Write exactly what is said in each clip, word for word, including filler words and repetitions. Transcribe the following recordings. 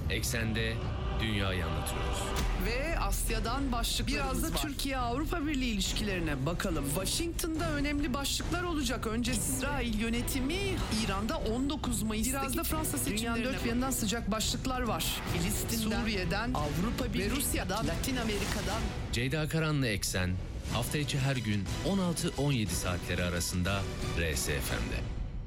Eksende dünyayı anlatıyoruz. Ve Asya'dan başlıklarımız Biraz da var. Türkiye-Avrupa Birliği ilişkilerine bakalım. Washington'da önemli başlıklar olacak. Önce İsrail yönetimi İran'da on dokuz Mayıs'taki Biraz da Fransa seçimlerine dünyanın dört bir yanından sıcak başlıklar var. Filistin'den, Suriye'den, Avrupa Birliği, ve Rusya'dan, Latin Amerika'dan. Ceyda Karan'la Eksen hafta içi her gün on altı on yedi saatleri arasında R S F M'de.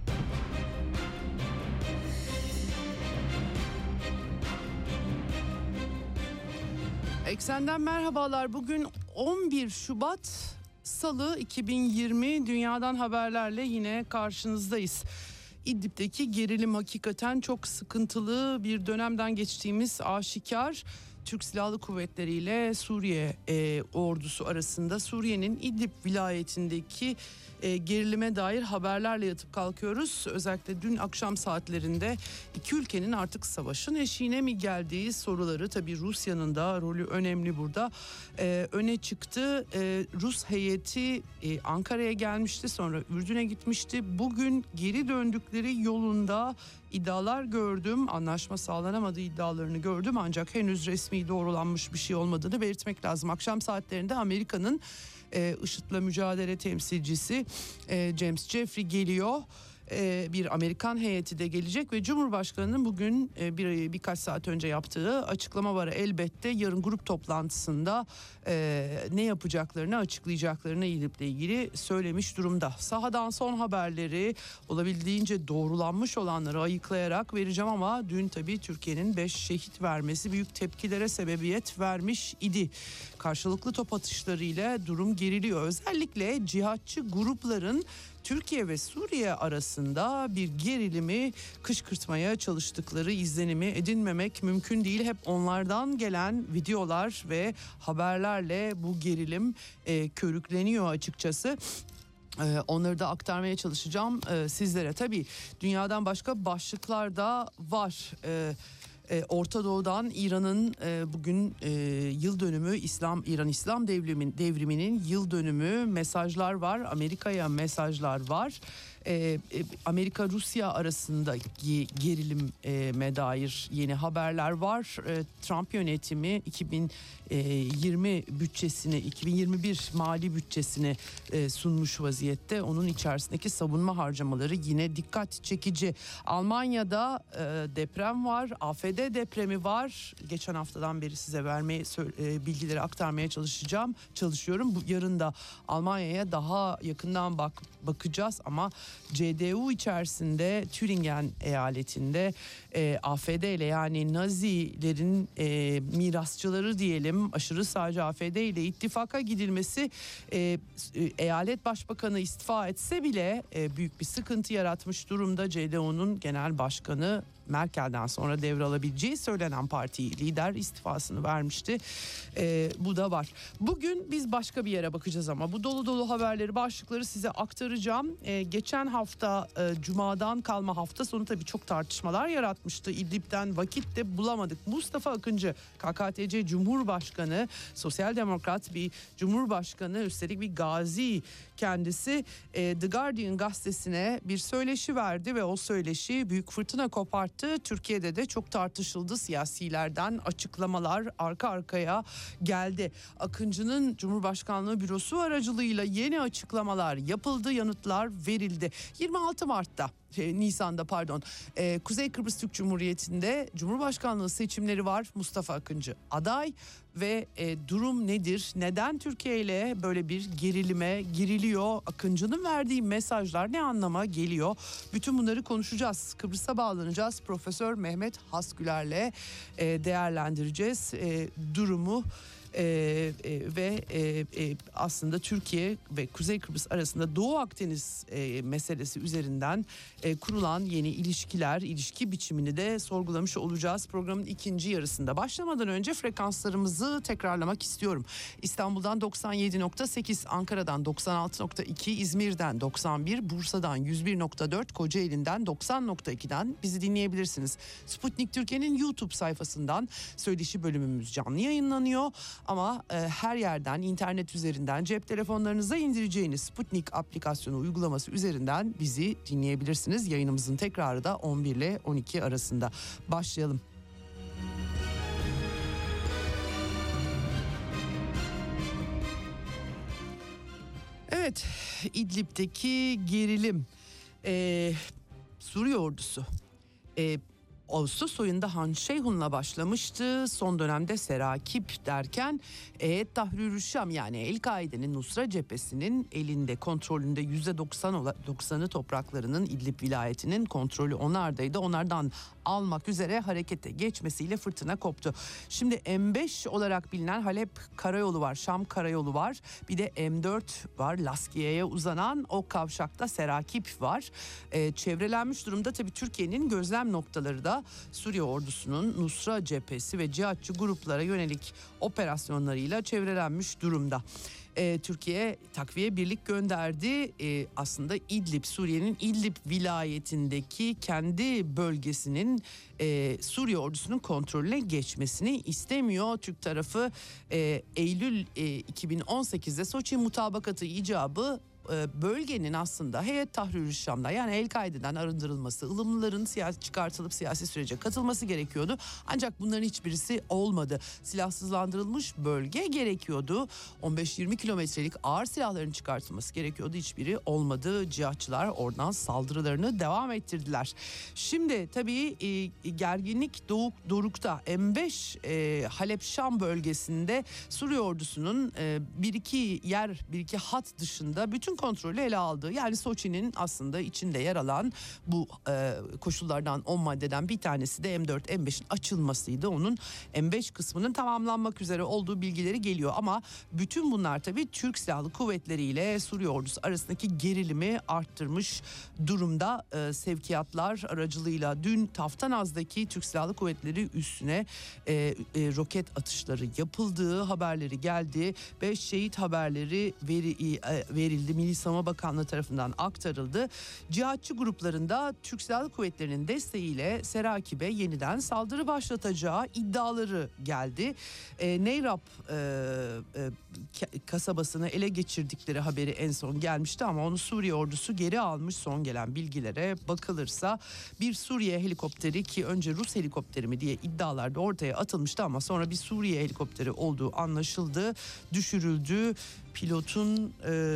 Eksenden merhabalar. Bugün on bir Şubat Salı iki bin yirmi, dünyadan haberlerle yine karşınızdayız. İdlib'deki gerilim hakikaten çok sıkıntılı bir dönemden geçtiğimiz aşikar. Türk Silahlı Kuvvetleri ile Suriye e, ordusu arasında Suriye'nin İdlib vilayetindeki e, gerilime dair haberlerle yatıp kalkıyoruz. Özellikle dün akşam saatlerinde iki ülkenin artık savaşın eşiğine mi geldiği soruları, tabii Rusya'nın da rolü önemli burada, e, öne çıktı. E, Rus heyeti e, Ankara'ya gelmişti, sonra Ürdün'e gitmişti. Bugün geri döndükleri yolunda iddialar gördüm. Anlaşma sağlanamadığı iddialarını gördüm, ancak henüz resmi doğrulanmış bir şey olmadığını belirtmek lazım. Akşam saatlerinde Amerika'nın e, IŞİD'le mücadele temsilcisi e, James Jeffrey geliyor. Bir Amerikan heyeti de gelecek ve Cumhurbaşkanı'nın bugün bir birkaç saat önce yaptığı açıklama var. Elbette yarın grup toplantısında e, ne yapacaklarını, açıklayacaklarını İdlib'le ilgili söylemiş durumda. Sahadan son haberleri, olabildiğince doğrulanmış olanları ayıklayarak vereceğim ama dün tabii Türkiye'nin beş şehit vermesi büyük tepkilere sebebiyet vermiş idi. Karşılıklı top atışlarıyla durum geriliyor. Özellikle cihatçı grupların Türkiye ve Suriye arasında bir gerilimi kışkırtmaya çalıştıkları izlenimi edinmemek mümkün değil. Hep onlardan gelen videolar ve haberlerle bu gerilim e, körükleniyor açıkçası. Onları da aktarmaya çalışacağım e, sizlere. Tabii dünyadan başka başlıklar da var. E, Orta Doğu'dan İran'ın bugün yıl dönümü, İslam İran İslam devrimin, devriminin yıl dönümü, mesajlar var. Amerika'ya mesajlar var. Amerika Rusya arasındaki gerilime dair yeni haberler var. Trump yönetimi iki bin yirmi bütçesini, iki bin yirmi bir mali bütçesini sunmuş vaziyette. Onun içerisindeki savunma harcamaları yine dikkat çekici. Almanya'da deprem var, A F D depremi var. Geçen haftadan beri size vermeye, bilgileri aktarmaya çalışacağım, çalışıyorum. Bu yarın da Almanya'ya daha yakından bak bakacağız ama C D U içerisinde Thüringen eyaletinde e, A F D ile, yani Nazilerin e, mirasçıları diyelim, aşırı sağcı A F D ile ittifaka gidilmesi, e, eyalet başbakanı istifa etse bile e, büyük bir sıkıntı yaratmış durumda. C D U'nun genel başkanı Merkel'den sonra devralabileceği söylenen parti lider istifasını vermişti. Ee, bu da var. Bugün biz başka bir yere bakacağız ama bu dolu dolu haberleri, başlıkları size aktaracağım. Ee, geçen hafta e, Cuma'dan kalma hafta sonu tabii çok tartışmalar yaratmıştı. İdlib'den vakit de bulamadık. Mustafa Akıncı, K K T C Cumhurbaşkanı, sosyal demokrat bir cumhurbaşkanı, üstelik bir gazi kendisi, e, The Guardian gazetesine bir söyleşi verdi ve o söyleşi büyük fırtına koparttı. Türkiye'de de çok tartışıldı. Siyasilerden açıklamalar arka arkaya geldi. Akıncı'nın Cumhurbaşkanlığı bürosu aracılığıyla yeni açıklamalar yapıldı, yanıtlar verildi. yirmi altı Mart'ta Nisan'da pardon ee, Kuzey Kıbrıs Türk Cumhuriyeti'nde Cumhurbaşkanlığı seçimleri var. Mustafa Akıncı aday ve e, durum nedir? Neden Türkiye ile böyle bir gerilime giriliyor? Akıncı'nın verdiği mesajlar ne anlama geliyor? Bütün bunları konuşacağız. Kıbrıs'a bağlanacağız. Profesör Mehmet Hasgüler'le e, değerlendireceğiz e, durumu. Ee, e, ve e, e, aslında Türkiye ve Kuzey Kıbrıs arasında Doğu Akdeniz e, meselesi üzerinden e, kurulan yeni ilişkiler, ilişki biçimini de sorgulamış olacağız programın ikinci yarısında. Başlamadan önce frekanslarımızı tekrarlamak istiyorum. İstanbul'dan doksan yedi nokta sekiz, Ankara'dan doksan altı nokta iki, İzmir'den doksan bir, Bursa'dan yüz bir nokta dört, Kocaeli'nden doksan nokta iki'den bizi dinleyebilirsiniz. Sputnik Türkiye'nin YouTube sayfasından söyleşi bölümümüz canlı yayınlanıyor. Ama e, her yerden, internet üzerinden, cep telefonlarınıza indireceğiniz Sputnik aplikasyonu uygulaması üzerinden bizi dinleyebilirsiniz. Yayınımızın tekrarı da on bir ile on iki arasında. Başlayalım. Evet, İdlib'deki gerilim. Ee, Suriye ordusu Ee, Ağustos ayında Han Şeyhun'la başlamıştı. Son dönemde Serakip derken Heyet Tahrir Şam, yani El-Kaide'nin Nusra cephesinin elinde, kontrolünde yüzde doksanı topraklarının, İdlib vilayetinin kontrolü onlardaydı. Onlardan almak üzere harekete geçmesiyle fırtına koptu. Şimdi M beş olarak bilinen Halep karayolu var, Şam karayolu var. Bir de M dört var, Laskiye'ye uzanan, o kavşakta Serakip var. Ee, çevrelenmiş durumda. Tabii Türkiye'nin gözlem noktaları da Suriye ordusunun Nusra cephesi ve cihatçı gruplara yönelik operasyonlarıyla çevrelenmiş durumda. Ee, Türkiye takviye birlik gönderdi. Ee, aslında İdlib, Suriye'nin İdlib vilayetindeki kendi bölgesinin e, Suriye ordusunun kontrolüne geçmesini istemiyor. Türk tarafı e, Eylül e, iki bin on sekizde Soçi mutabakatı icabı bölgenin aslında Heyet Tahrir Şam'da, yani El-Kaide'den arındırılması, ılımlıların siyasi çıkartılıp siyasi sürece katılması gerekiyordu. Ancak bunların hiçbirisi olmadı. Silahsızlandırılmış bölge gerekiyordu. on beş yirmi kilometrelik ağır silahların çıkartılması gerekiyordu. Hiçbiri olmadı. Cihatçılar oradan saldırılarını devam ettirdiler. Şimdi tabii e, gerginlik doğuk, dorukta. M beş e, Halep Şam bölgesinde Suriye ordusunun e, bir iki yer, bir iki hat dışında bütün kontrolü ele aldı. Yani Soçi'nin aslında içinde yer alan bu e, koşullardan, on maddeden bir tanesi de M dört M beşin açılmasıydı. Onun M beş kısmının tamamlanmak üzere olduğu bilgileri geliyor. Ama bütün bunlar tabii Türk Silahlı Kuvvetleri ile Suriye ordusu arasındaki gerilimi arttırmış durumda. E, sevkiyatlar aracılığıyla dün Taftanaz'daki Türk Silahlı Kuvvetleri üssüne e, e, roket atışları yapıldığı haberleri geldi. Beş şehit haberleri veri, e, verildi. Milli Savunma Bakanlığı tarafından aktarıldı. Cihatçı gruplarında Türk Silahlı Kuvvetleri'nin desteğiyle Serakip'e yeniden saldırı başlatacağı iddiaları geldi. E, Neyrap e, e, kasabasını ele geçirdikleri haberi en son gelmişti ama onu Suriye ordusu geri almış. Son gelen bilgilere bakılırsa bir Suriye helikopteri, ki önce Rus helikopteri mi diye iddialar da ortaya atılmıştı ama sonra bir Suriye helikopteri olduğu anlaşıldı, düşürüldü. Pilotun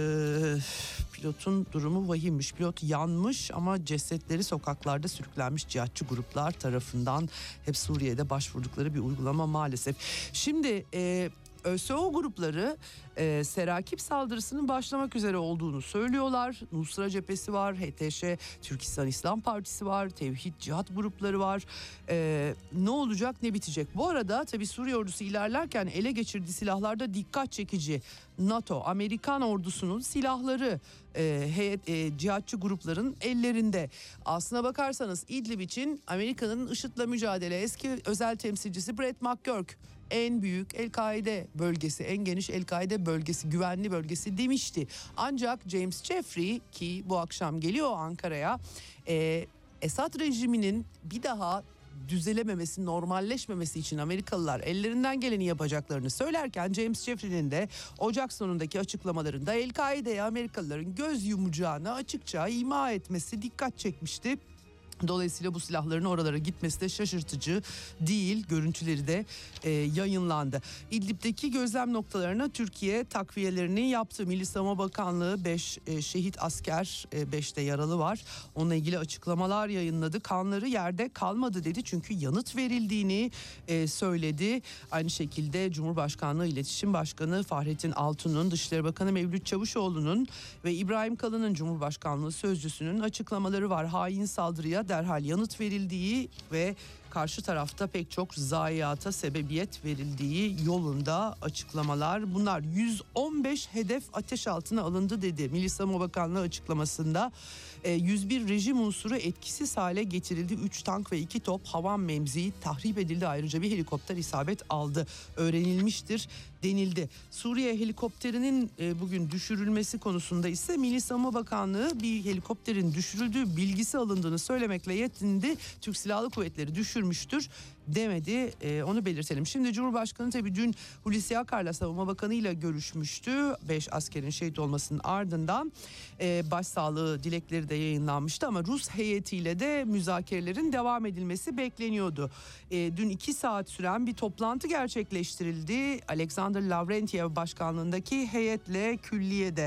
e, pilotun durumu vahimmiş. Pilot yanmış ama cesetleri sokaklarda sürüklenmiş cihatçı gruplar tarafından. Hep Suriye'de başvurdukları bir uygulama maalesef. Şimdi e, ÖSO grupları e, Serakip saldırısının başlamak üzere olduğunu söylüyorlar. Nusra cephesi var, H T Ş, Türkistan İslam Partisi var, Tevhid Cihat grupları var. E, ne olacak, ne bitecek? Bu arada tabii Suriye ordusu ilerlerken ele geçirdiği silahlarda dikkat çekici. NATO, Amerikan ordusunun silahları e, heyet, e, cihatçı grupların ellerinde. Aslına bakarsanız İdlib için Amerika'nın IŞİD'le mücadele eski özel temsilcisi Brett McGurk en büyük El-Kaide bölgesi, en geniş El-Kaide bölgesi, güvenli bölgesi demişti. Ancak James Jeffrey, ki bu akşam geliyor Ankara'ya, e, Esad rejiminin bir daha düzelememesi, normalleşmemesi için Amerikalılar ellerinden geleni yapacaklarını söylerken James Jeffrey'nin de Ocak sonundaki açıklamalarında El-Kaide'ye Amerikalıların göz yumacağını açıkça ima etmesi dikkat çekmişti. Dolayısıyla bu silahların oralara gitmesi de şaşırtıcı değil. Görüntüleri de e, yayınlandı. İdlib'deki gözlem noktalarına Türkiye takviyelerini yaptı. Milli Savunma Bakanlığı beş e, şehit asker, beş de yaralı var. Onunla ilgili açıklamalar yayınladı. Kanları yerde kalmadı dedi. Çünkü yanıt verildiğini e, söyledi. Aynı şekilde Cumhurbaşkanlığı İletişim Başkanı Fahrettin Altun'un, Dışişleri Bakanı Mevlüt Çavuşoğlu'nun ve İbrahim Kalın'ın Cumhurbaşkanlığı Sözcüsü'nün açıklamaları var. Hain saldırıya derhal yanıt verildiği ve karşı tarafta pek çok zayiata sebebiyet verildiği yolunda açıklamalar. Bunlar yüz on beş hedef ateş altına alındı dedi Milli Savunma Bakanlığı açıklamasında. yüz bir rejim unsuru etkisiz hale getirildi. üç tank ve iki top havan mevzii tahrip edildi. Ayrıca bir helikopter isabet aldı. Öğrenilmiştir denildi. Suriye helikopterinin bugün düşürülmesi konusunda ise Milli Savunma Bakanlığı bir helikopterin düşürüldüğü bilgisi alındığını söylemekle yetindi. Türk Silahlı Kuvvetleri düşürmüştür demedi. Ee, onu belirtelim. Şimdi Cumhurbaşkanı tabii dün Hulusi Akar'la Savunma Bakanı ile görüşmüştü. Beş askerin şehit olmasının ardından e, başsağlığı dilekleri de yayınlanmıştı ama Rus heyetiyle de müzakerelerin devam edilmesi bekleniyordu. E, dün iki saat süren bir toplantı gerçekleştirildi. Alexander Lavrentiev başkanlığındaki heyetle külliyede.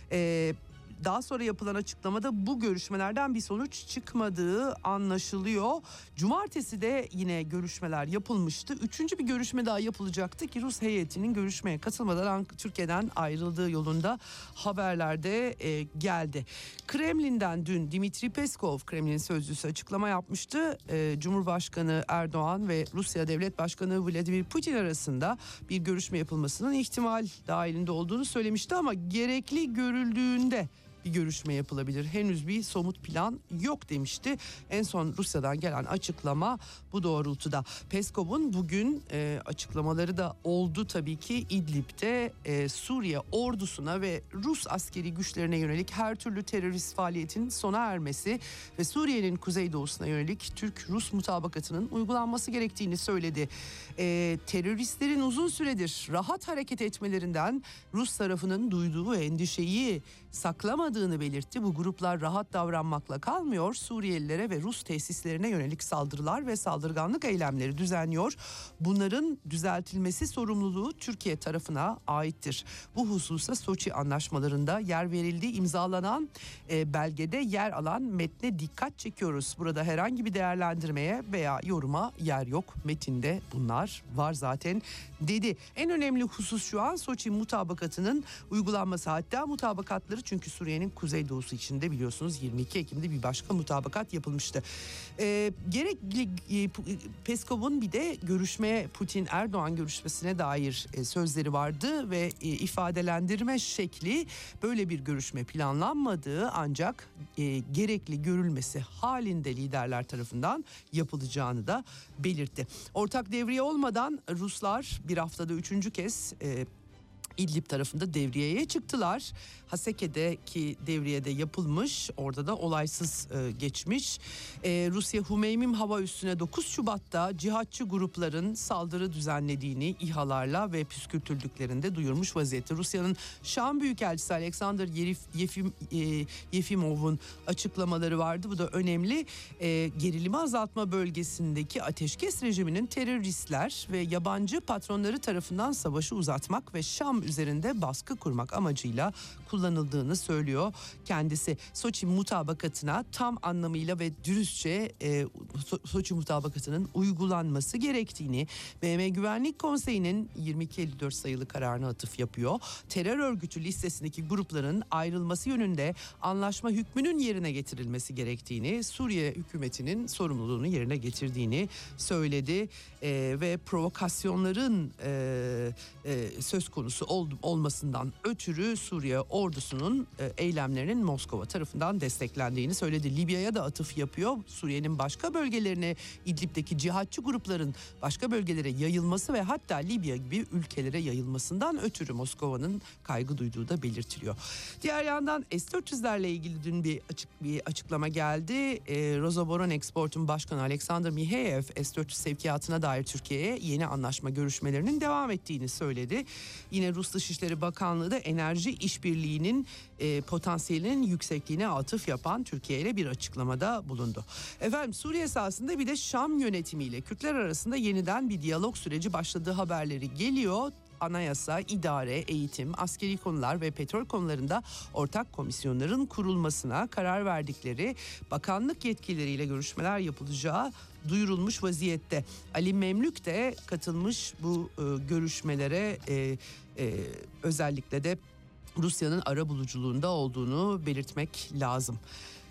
E, Daha sonra yapılan açıklamada bu görüşmelerden bir sonuç çıkmadığı anlaşılıyor. Cumartesi de yine görüşmeler yapılmıştı. Üçüncü bir görüşme daha yapılacaktı ki Rus heyetinin görüşmeye katılmadan Türkiye'den ayrıldığı yolunda haberlerde e, geldi. Kremlin'den dün Dmitri Peskov, Kremlin sözcüsü, açıklama yapmıştı. E, Cumhurbaşkanı Erdoğan ve Rusya Devlet Başkanı Vladimir Putin arasında bir görüşme yapılmasının ihtimal dahilinde olduğunu söylemişti ama gerekli görüldüğünde bir görüşme yapılabilir. Henüz bir somut plan yok demişti. En son Rusya'dan gelen açıklama bu doğrultuda. Peskov'un bugün e, açıklamaları da oldu tabii ki. İdlib'de e, Suriye ordusuna ve Rus askeri güçlerine yönelik her türlü terörist faaliyetin sona ermesi ve Suriye'nin kuzeydoğusuna yönelik Türk-Rus mutabakatının uygulanması gerektiğini söyledi. E, teröristlerin uzun süredir rahat hareket etmelerinden Rus tarafının duyduğu endişeyi saklamadığını belirtti. Bu gruplar rahat davranmakla kalmıyor. Suriyelilere ve Rus tesislerine yönelik saldırılar ve saldırganlık eylemleri düzenliyor. Bunların düzeltilmesi sorumluluğu Türkiye tarafına aittir. Bu hususa Soçi anlaşmalarında yer verildiği imzalanan e, belgede yer alan metne dikkat çekiyoruz. Burada herhangi bir değerlendirmeye veya yoruma yer yok. Metinde bunlar var zaten dedi. En önemli husus şu an Soçi mutabakatının uygulanması, hatta mutabakatları, çünkü Suriye'nin kuzeydoğusu içinde biliyorsunuz yirmi iki Ekim'de bir başka mutabakat yapılmıştı. Ee, gerekli e, Peskov'un bir de görüşmeye, Putin-Erdoğan görüşmesine dair e, sözleri vardı ve e, ifadelendirme şekli böyle bir görüşme planlanmadığı ancak e, gerekli görülmesi halinde liderler tarafından yapılacağını da belirtti. Ortak devriye olmadan Ruslar bir haftada üçüncü kez e, İdlib tarafında devriyeye çıktılar. Haseke'deki devriyede yapılmış, orada da olaysız e, geçmiş. E, Rusya Humeymim hava üssüne dokuz Şubat'ta cihatçı grupların saldırı düzenlediğini İHA'larla ve püskürtüldüklerinde duyurmuş vaziyette. Rusya'nın Şam Büyükelçisi Alexander Yerif, Yefim, e, Yefimov'un açıklamaları vardı. Bu da önemli. E, gerilimi azaltma bölgesindeki ateşkes rejiminin teröristler ve yabancı patronları tarafından savaşı uzatmak ve Şam üzerinde baskı kurmak amacıyla kullanıldığını söylüyor kendisi. Soçi mutabakatına tam anlamıyla ve dürüstçe e, so- Soçi mutabakatının uygulanması gerektiğini B M Güvenlik Konseyi'nin yirmi iki elli dört sayılı kararına atıf yapıyor. Terör örgütü listesindeki grupların ayrılması yönünde anlaşma hükmünün yerine getirilmesi gerektiğini, Suriye hükümetinin sorumluluğunu yerine getirdiğini söyledi e, ve provokasyonların e, e, söz konusu ol, olmasından ötürü Suriye ordusunun e, eylemlerinin Moskova tarafından desteklendiğini söyledi. Libya'ya da atıf yapıyor. Suriye'nin başka bölgelerine, İdlib'deki cihatçı grupların başka bölgelere yayılması ve hatta Libya gibi ülkelere yayılmasından ötürü Moskova'nın kaygı duyduğu da belirtiliyor. Diğer yandan S dört yüzlerle ilgili dün bir açık bir açıklama geldi. E, Rosaboronexport'un başkanı Alexander Miheyev S dört yüz sevkiyatına dair Türkiye'ye yeni anlaşma görüşmelerinin devam ettiğini söyledi. Yine Rus Dışişleri Bakanlığı da enerji işbirliğinin e, potansiyelinin yüksekliğine atıf yapan Türkiye ile bir açıklamada bulundu. Efendim, Suriye sahasında bir de Şam yönetimiyle Kürtler arasında yeniden bir diyalog süreci başladığı haberleri geliyor. Anayasa, idare, eğitim, askeri konular ve petrol konularında ortak komisyonların kurulmasına karar verdikleri, bakanlık yetkilileriyle görüşmeler yapılacağı duyurulmuş vaziyette. Ali Memlük de katılmış bu e, görüşmelere, e, e, özellikle de Rusya'nın arabuluculuğunda olduğunu belirtmek lazım.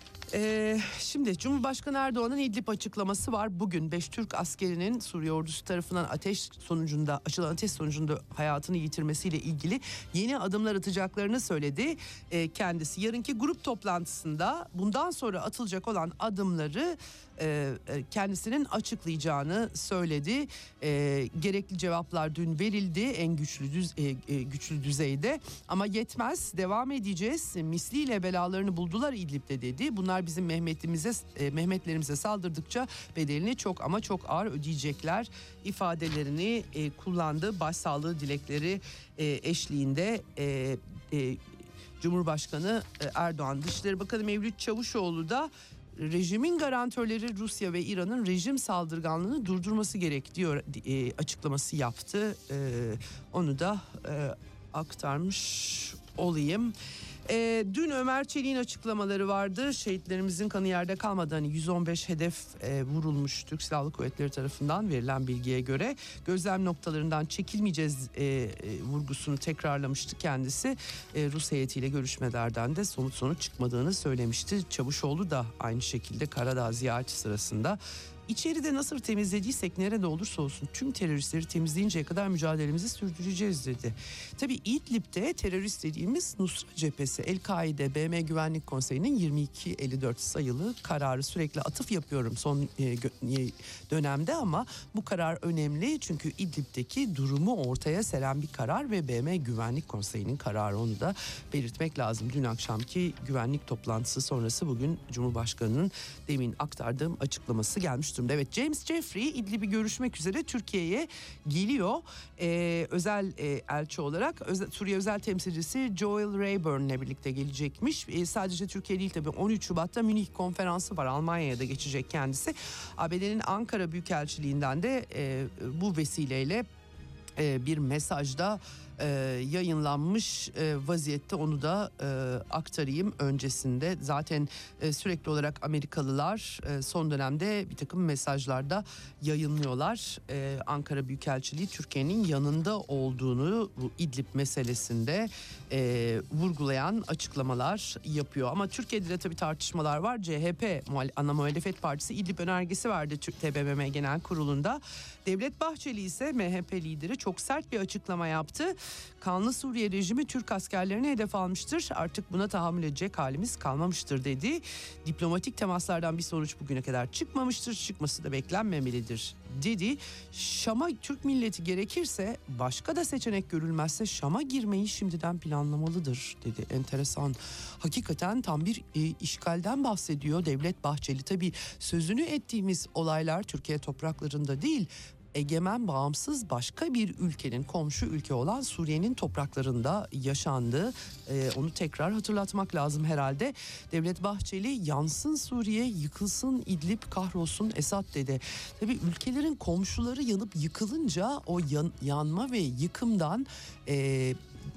Ee, şimdi Cumhurbaşkanı Erdoğan'ın İdlib açıklaması var. Bugün beş Türk askerinin Suriye ordusu tarafından ateş sonucunda açılan ateş sonucunda hayatını yitirmesiyle ilgili yeni adımlar atacaklarını söyledi. Ee, kendisi yarınki grup toplantısında bundan sonra atılacak olan adımları e, kendisinin açıklayacağını söyledi. E, gerekli cevaplar dün verildi en güçlü düz, e, e, güçlü düzeyde, ama yetmez, devam edeceğiz. Misliyle belalarını buldular İdlib'de dedi. Bunlar bizim Mehmetimize, e, Mehmetlerimize saldırdıkça bedelini çok ama çok ağır ödeyecekler ifadelerini e, kullandı. Başsağlığı dilekleri e, eşliğinde e, e, Cumhurbaşkanı Erdoğan. Dışişleri Bakanı Mevlüt Çavuşoğlu da rejimin garantörleri Rusya ve İran'ın rejim saldırganlığını durdurması gerek diyor e, açıklaması yaptı. E, onu da e, aktarmış olayım. E, dün Ömer Çelik'in açıklamaları vardı. Şehitlerimizin kanı yerde kalmadı. Hani yüz on beş hedef e, vurulmuş Türk Silahlı Kuvvetleri tarafından verilen bilgiye göre. Gözlem noktalarından çekilmeyeceğiz e, e, vurgusunu tekrarlamıştı kendisi. E, Rus heyetiyle görüşmelerden de somut sonuç çıkmadığını söylemişti. Çavuşoğlu da aynı şekilde Karadağ ziyareti sırasında İçeride nasıl temizlediysek nerede olursa olsun tüm teröristleri temizleyinceye kadar mücadelemizi sürdüreceğiz dedi. Tabii İdlib'de terörist dediğimiz Nusra Cephesi, El-Kaide, B M Güvenlik Konseyi'nin yirmi iki elli dört sayılı kararı, sürekli atıf yapıyorum son e, gö- dönemde ama bu karar önemli çünkü İdlib'deki durumu ortaya seren bir karar ve B M Güvenlik Konseyi'nin kararı, onu da belirtmek lazım. Dün akşamki güvenlik toplantısı sonrası bugün Cumhurbaşkanı'nın demin aktardığım açıklaması gelmiş. Evet, James Jeffrey İdlib'i görüşmek üzere Türkiye'ye geliyor. Ee, özel e, elçi olarak özel, Suriye özel temsilcisi Joel Rayburn'le birlikte gelecekmiş. Ee, sadece Türkiye değil tabii, on üç Şubat'ta Münih konferansı var, Almanya'ya da geçecek kendisi. A B D'nin Ankara Büyükelçiliğinden de e, bu vesileyle e, bir mesajda e, yayınlanmış e, vaziyette, onu da e, aktarayım öncesinde. Zaten e, sürekli olarak Amerikalılar e, son dönemde bir takım mesajlarda yayınlıyorlar. E, Ankara Büyükelçiliği Türkiye'nin yanında olduğunu bu İdlib meselesinde e, vurgulayan açıklamalar yapıyor. Ama Türkiye'de de tabii tartışmalar var. C H P ana muhalefet partisi İdlib önergesi verdi T B M M Genel Kurulu'nda. Devlet Bahçeli ise M H P lideri çok sert bir açıklama yaptı. Kanlı Suriye rejimi Türk askerlerini hedef almıştır. Artık buna tahammül edecek halimiz kalmamıştır dedi. Diplomatik temaslardan bir sonuç bugüne kadar çıkmamıştır. Çıkması da beklenmemelidir dedi. Şam'a Türk milleti gerekirse, başka da seçenek görülmezse Şam'a girmeyi şimdiden planlamalıdır dedi. Enteresan. Hakikaten tam bir e, işgalden bahsediyor Devlet Bahçeli. Tabii sözünü ettiğimiz olaylar Türkiye topraklarında değil, egemen, bağımsız başka bir ülkenin, komşu ülke olan Suriye'nin topraklarında yaşandı. Ee, onu tekrar hatırlatmak lazım herhalde. Devlet Bahçeli yansın Suriye, yıkılsın İdlib, kahrolsun Esad dedi. Tabii ülkelerin komşuları yanıp yıkılınca o yan, yanma ve yıkımdan E,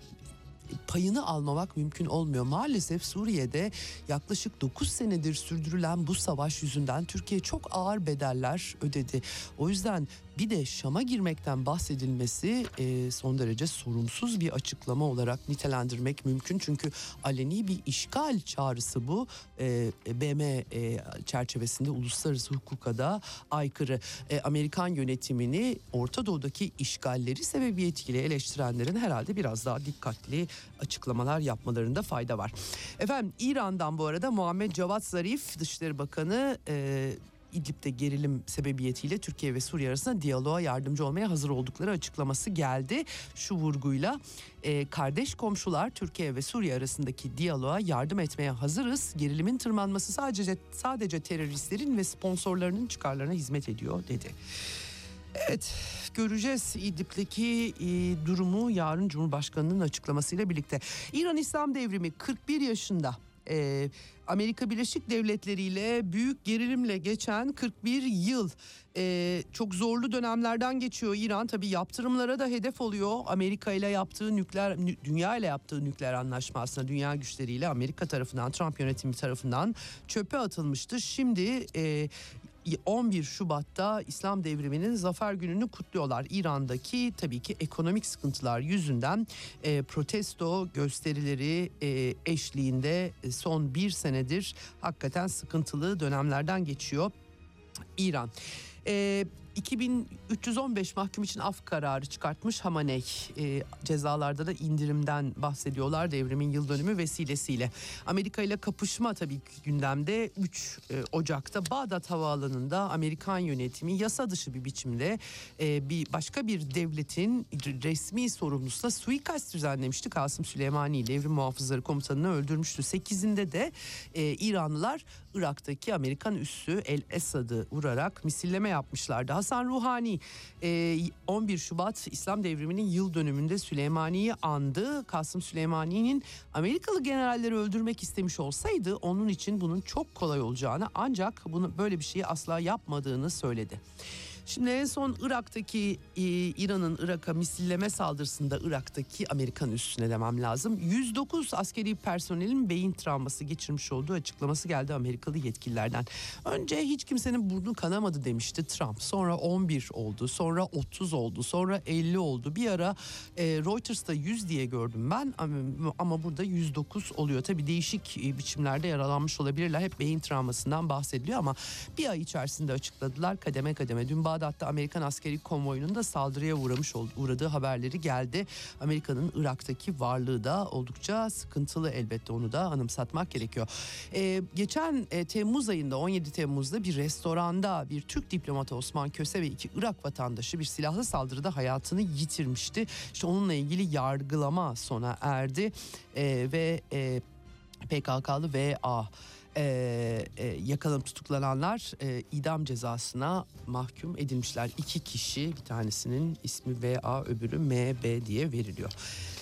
payını almamak mümkün olmuyor. Maalesef Suriye'de yaklaşık dokuz senedir sürdürülen bu savaş yüzünden Türkiye çok ağır bedeller ödedi. O yüzden bir de Şam'a girmekten bahsedilmesi e, son derece sorumsuz bir açıklama olarak nitelendirmek mümkün. Çünkü aleni bir işgal çağrısı bu. E, B M e, çerçevesinde uluslararası hukuka da aykırı. E, Amerikan yönetimini Orta Doğu'daki işgalleri sebebiyetiyle eleştirenlerin herhalde biraz daha dikkatli açıklamalar yapmalarında fayda var. Efendim, İran'dan bu arada Muhammed Cavad Zarif Dışişleri Bakanı e, İdlib'de gerilim sebebiyetiyle Türkiye ve Suriye arasında diyaloğa yardımcı olmaya hazır oldukları açıklaması geldi. Şu vurguyla e, kardeş komşular Türkiye ve Suriye arasındaki diyaloğa yardım etmeye hazırız. Gerilimin tırmanması sadece sadece teröristlerin ve sponsorlarının çıkarlarına hizmet ediyor dedi. Evet, göreceğiz İdlib'deki e, durumu yarın Cumhurbaşkanı'nın açıklamasıyla birlikte. İran İslam Devrimi kırk bir yaşında. E, Amerika Birleşik Devletleri ile büyük gerilimle geçen kırk bir yıl. Ee, çok zorlu dönemlerden geçiyor İran. Tabii yaptırımlara da hedef oluyor. Amerika ile yaptığı nükleer, dünya ile yaptığı nükleer anlaşma aslında dünya güçleriyle Amerika tarafından, Trump yönetimi tarafından çöpe atılmıştı. Şimdi e, on bir Şubat'ta İslam Devrimi'nin zafer gününü kutluyorlar. İran'daki tabii ki ekonomik sıkıntılar yüzünden e, protesto gösterileri e, eşliğinde son bir senedir hakikaten sıkıntılı dönemlerden geçiyor İran. E, iki bin üç yüz on beş mahkum için af kararı çıkartmış Hamaney. E, cezalarda da indirimden bahsediyorlar devrimin yıl dönümü vesilesiyle. Amerika ile kapışma tabii ki gündemde. üç Ocak'ta Bağdat Havaalanı'nda Amerikan yönetimi yasa dışı bir biçimde e, bir başka bir devletin resmi sorumlusuna suikast düzenlemişti. Kasım Süleymani, Devrim Muhafızları Komutanı'nı öldürmüştü. sekizinde de e, İranlılar Irak'taki Amerikan üssü El Esad'ı vurarak misilleme yapmışlardı. Hasan Ruhani on bir Şubat İslam Devrimi'nin yıl dönümünde Süleymani'yi andı. Kasım Süleymani'nin Amerikalı generalleri öldürmek istemiş olsaydı onun için bunun çok kolay olacağını, ancak bunu böyle bir şeyi asla yapmadığını söyledi. Şimdi en son Irak'taki e, İran'ın Irak'a misilleme saldırısında Irak'taki Amerikan üssüne demem lazım. yüz dokuz askeri personelin beyin travması geçirmiş olduğu açıklaması geldi Amerikalı yetkililerden. Önce hiç kimsenin burnu kanamadı demişti Trump. Sonra on bir oldu, sonra otuz oldu, sonra elli oldu. Bir ara e, Reuters'ta yüz diye gördüm ben ama, ama burada yüz dokuz oluyor. Tabii değişik e, biçimlerde yaralanmış olabilirler. Hep beyin travmasından bahsediliyor ama bir ay içerisinde açıkladılar kademe kademe. Dün Bağdat'ta Amerikan askeri konvoyunun da saldırıya uğramış olduğu, uğradığı haberleri geldi. Amerika'nın Irak'taki varlığı da oldukça sıkıntılı, elbette onu da anımsatmak gerekiyor. Ee, geçen e, Temmuz ayında on yedi Temmuz'da bir restoranda bir Türk diplomatı Osman Köse ve iki Irak vatandaşı bir silahlı saldırıda hayatını yitirmişti. İşte onunla ilgili yargılama sona erdi ee, ve e, P K K'lı V A Ee, e, yakalanıp tutuklananlar e, idam cezasına mahkum edilmişler. İki kişi, bir tanesinin ismi V A, öbürü M B diye veriliyor.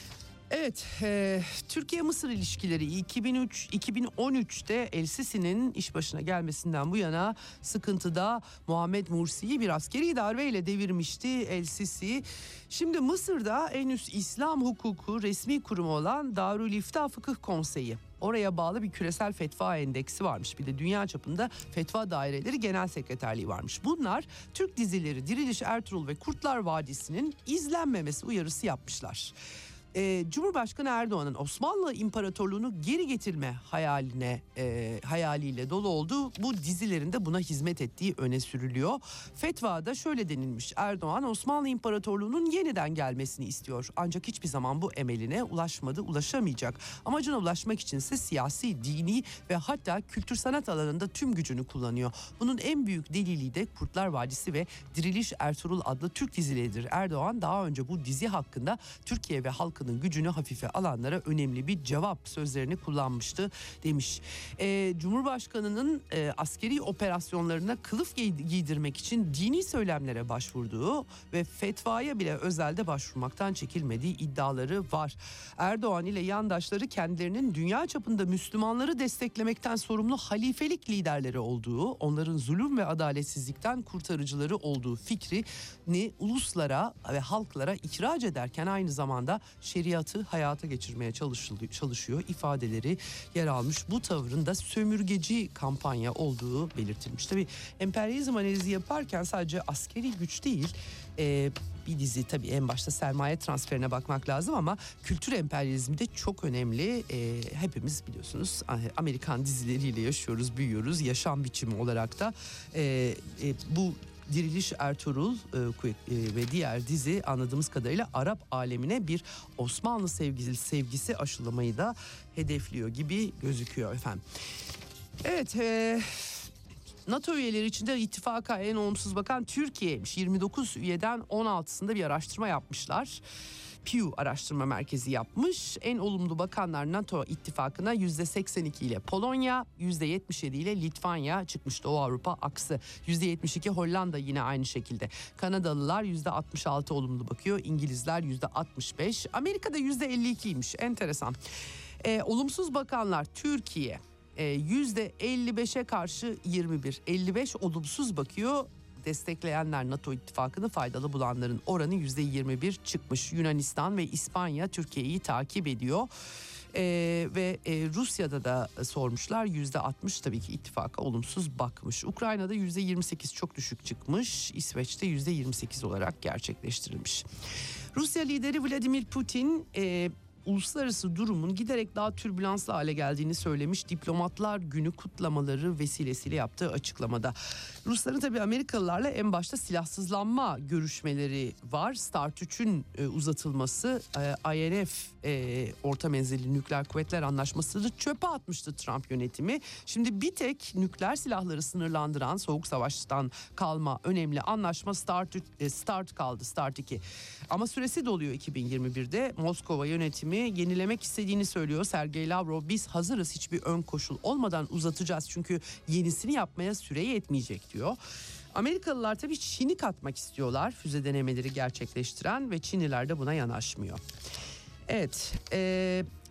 Evet, e, Türkiye-Mısır ilişkileri iki bin üç iki bin on üçte El Sisi'nin iş başına gelmesinden bu yana sıkıntıda. Muhammed Mursi'yi bir askeri darbeyle devirmişti El Sisi. Şimdi Mısır'da en üst İslam hukuku resmi kurumu olan Darüliftah Fıkıh Konseyi. Oraya bağlı bir küresel fetva endeksi varmış. Bir de dünya çapında fetva daireleri genel sekreterliği varmış. Bunlar Türk dizileri Diriliş Ertuğrul ve Kurtlar Vadisi'nin izlenmemesi uyarısı yapmışlar. Ee, Cumhurbaşkanı Erdoğan'ın Osmanlı İmparatorluğu'nu geri getirme hayaline e, hayaliyle dolu olduğu bu dizilerinde buna hizmet ettiği öne sürülüyor. Fetvada şöyle denilmiş: Erdoğan Osmanlı İmparatorluğu'nun yeniden gelmesini istiyor. Ancak hiçbir zaman bu emeline ulaşmadı, ulaşamayacak. Amacına ulaşmak içinse siyasi, dini ve hatta kültür sanat alanında tüm gücünü kullanıyor. Bunun en büyük delili de Kurtlar Vadisi ve Diriliş Ertuğrul adlı Türk dizileridir. Erdoğan daha önce bu dizi hakkında Türkiye ve halkının gücünü hafife alanlara önemli bir cevap sözlerini kullanmıştı demiş. Ee, Cumhurbaşkanının e, askeri operasyonlarına kılıf giydirmek için dini söylemlere başvurduğu ve fetvaya bile özelde başvurmaktan çekilmediği iddiaları var. Erdoğan ile yandaşları kendilerinin dünya çapında Müslümanları desteklemekten sorumlu halifelik liderleri olduğu, onların zulüm ve adaletsizlikten kurtarıcıları olduğu fikrini uluslara ve halklara ihraç ederken aynı zamanda şeriatı hayata geçirmeye çalışıyor ifadeleri yer almış. Bu tavırın da sömürgeci kampanya olduğu belirtilmiş. Tabii emperyalizm analizi yaparken sadece askeri güç değil, e, bir dizi tabii en başta sermaye transferine bakmak lazım ama kültür emperyalizmi de çok önemli. E, hepimiz biliyorsunuz Amerikan dizileriyle yaşıyoruz, büyüyoruz. Yaşam biçimi olarak da e, e, bu Diriliş Ertuğrul e, ve diğer dizi anladığımız kadarıyla Arap alemine bir Osmanlı sevgisi, sevgisi aşılamayı da hedefliyor gibi gözüküyor efendim. Evet, e, NATO üyeleri içinde ittifaka en olumsuz bakan Türkiye'ymiş. yirmi dokuz üyeden on altısında bir araştırma yapmışlar. Pew Araştırma Merkezi yapmış. En olumlu bakanlar NATO ittifakına yüzde seksen iki ile Polonya, yüzde yetmiş yedi ile Litvanya çıkmış. Doğu Avrupa aksı. yüzde yetmiş iki Hollanda yine aynı şekilde. Kanadalılar yüzde altmış altı olumlu bakıyor. İngilizler yüzde altmış beş. Amerika'da yüzde elli ikiymiş. Enteresan. Ee, olumsuz bakanlar Türkiye yüzde elli beşe karşı yirmi bir. elli beş olumsuz bakıyor. Destekleyenler NATO ittifakını, faydalı bulanların oranı yüzde yirmi bir çıkmış. Yunanistan ve İspanya Türkiye'yi takip ediyor. Ee, ve e, Rusya'da da sormuşlar, yüzde altmış tabii ki ittifaka olumsuz bakmış. Ukrayna'da yüzde yirmi sekiz çok düşük çıkmış. İsveç'te yüzde yirmi sekiz olarak gerçekleştirilmiş. Rusya lideri Vladimir Putin e, uluslararası durumun giderek daha türbülanslı hale geldiğini söylemiş. Diplomatlar Günü kutlamaları vesilesiyle yaptığı açıklamada. Rusların tabii Amerikalılarla en başta silahsızlanma görüşmeleri var. START üçün e, uzatılması, e, I N F e, orta menzilli nükleer kuvvetler anlaşmasını çöpe atmıştı Trump yönetimi. Şimdi bir tek nükleer silahları sınırlandıran soğuk savaştan kalma önemli anlaşma START, e, START kaldı, START iki. Ama süresi doluyor iki bin yirmi birde. Moskova yönetimi yenilemek istediğini söylüyor. Sergey Lavrov, biz hazırız, hiçbir ön koşul olmadan uzatacağız çünkü yenisini yapmaya süre yetmeyecek diyor. Amerikalılar tabii Çin'i katmak istiyorlar, füze denemeleri gerçekleştiren, ve Çinliler de buna yanaşmıyor. Evet, e,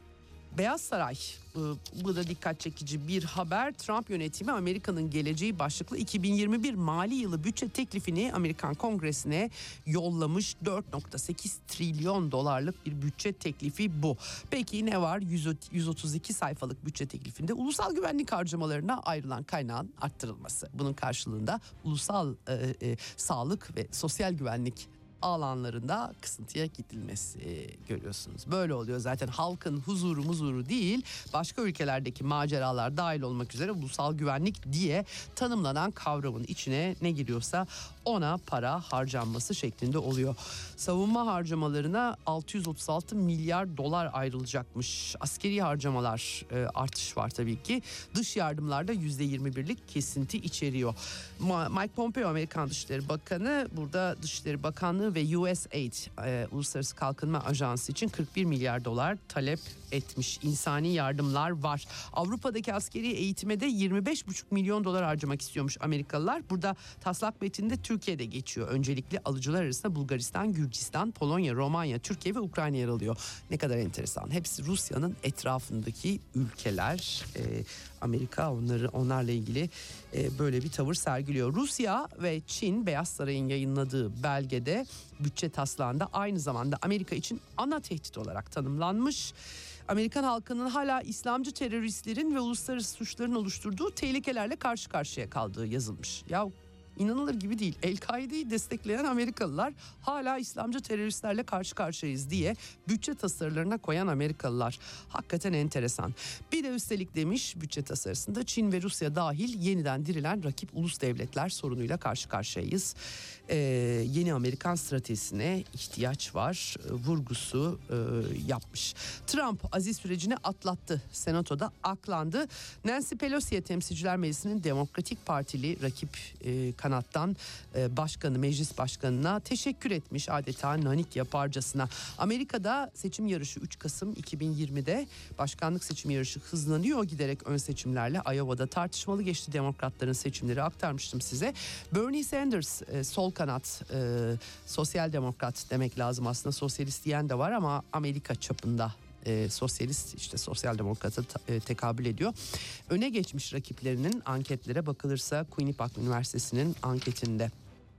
Beyaz Saray, bu, bu da dikkat çekici bir haber. Trump yönetimi Amerika'nın geleceği başlıklı iki bin yirmi bir mali yılı bütçe teklifini Amerikan Kongresi'ne yollamış. dört virgül sekiz trilyon dolarlık bir bütçe teklifi bu. Peki ne var? yüz otuz iki sayfalık bütçe teklifinde ulusal güvenlik harcamalarına ayrılan kaynağın arttırılması. Bunun karşılığında ulusal e, e, sağlık ve sosyal güvenlik alanlarında kısıntıya gidilmesi görüyorsunuz. Böyle oluyor zaten, halkın huzuru muzuru değil, başka ülkelerdeki maceralar dahil olmak üzere ulusal güvenlik diye tanımlanan kavramın içine ne giriyorsa ona para harcanması şeklinde oluyor. Savunma harcamalarına altı yüz otuz altı milyar dolar ayrılacakmış. Askeri harcamalar e, artış var tabii ki. Dış yardımlarda yüzde yirmi birlik kesinti içeriyor. Mike Pompeo, Amerikan Dışişleri Bakanı, burada Dışişleri Bakanlığı ve U S A I D, e, Uluslararası Kalkınma Ajansı için kırk bir milyar dolar talep etmiş. İnsani yardımlar var. Avrupa'daki askeri eğitime de yirmi beş buçuk milyon dolar harcamak istiyormuş Amerikalılar. Burada taslak metinde Türkiye'de geçiyor. Öncelikli alıcılar arasında Bulgaristan, Gürcistan, Polonya, Romanya, Türkiye ve Ukrayna yer alıyor. Ne kadar enteresan. Hepsi Rusya'nın etrafındaki ülkeler. E, Amerika onları onlarla ilgili e, böyle bir tavır sergiliyor. Rusya ve Çin, Beyaz Saray'ın yayınladığı belgede bütçe taslağında aynı zamanda Amerika için ana tehdit olarak tanımlanmış. Amerikan halkının hala İslamcı teröristlerin ve uluslararası suçların oluşturduğu tehlikelerle karşı karşıya kaldığı yazılmış. Ya İnanılır gibi değil. El-Kaide'yi destekleyen Amerikalılar hala İslamcı teröristlerle karşı karşıyayız diye bütçe tasarılarına koyan Amerikalılar. Hakikaten enteresan. Bir de üstelik demiş bütçe tasarısında Çin ve Rusya dahil yeniden dirilen rakip ulus devletler sorunuyla karşı karşıyayız. Ee, yeni Amerikan stratejisine ihtiyaç var e, vurgusu e, yapmış. Trump aziz sürecini atlattı. Senatoda aklandı. Nancy Pelosi'ye Temsilciler Meclisi'nin Demokratik Partili rakip e, kanattan e, başkanı, meclis başkanına teşekkür etmiş, adeta nanik yaparcasına. Amerika'da seçim yarışı üç Kasım iki bin yirmide başkanlık seçim yarışı hızlanıyor giderek ön seçimlerle. Iowa'da tartışmalı geçti demokratların seçimleri, aktarmıştım size. Bernie Sanders e, sol kanat, e, sosyal demokrat demek lazım aslında, sosyalist diyen de var ama Amerika çapında E, sosyalist, işte sosyal demokrata e, tekabül ediyor. Öne geçmiş rakiplerinin, anketlere bakılırsa Quinnipiac Üniversitesi'nin anketinde.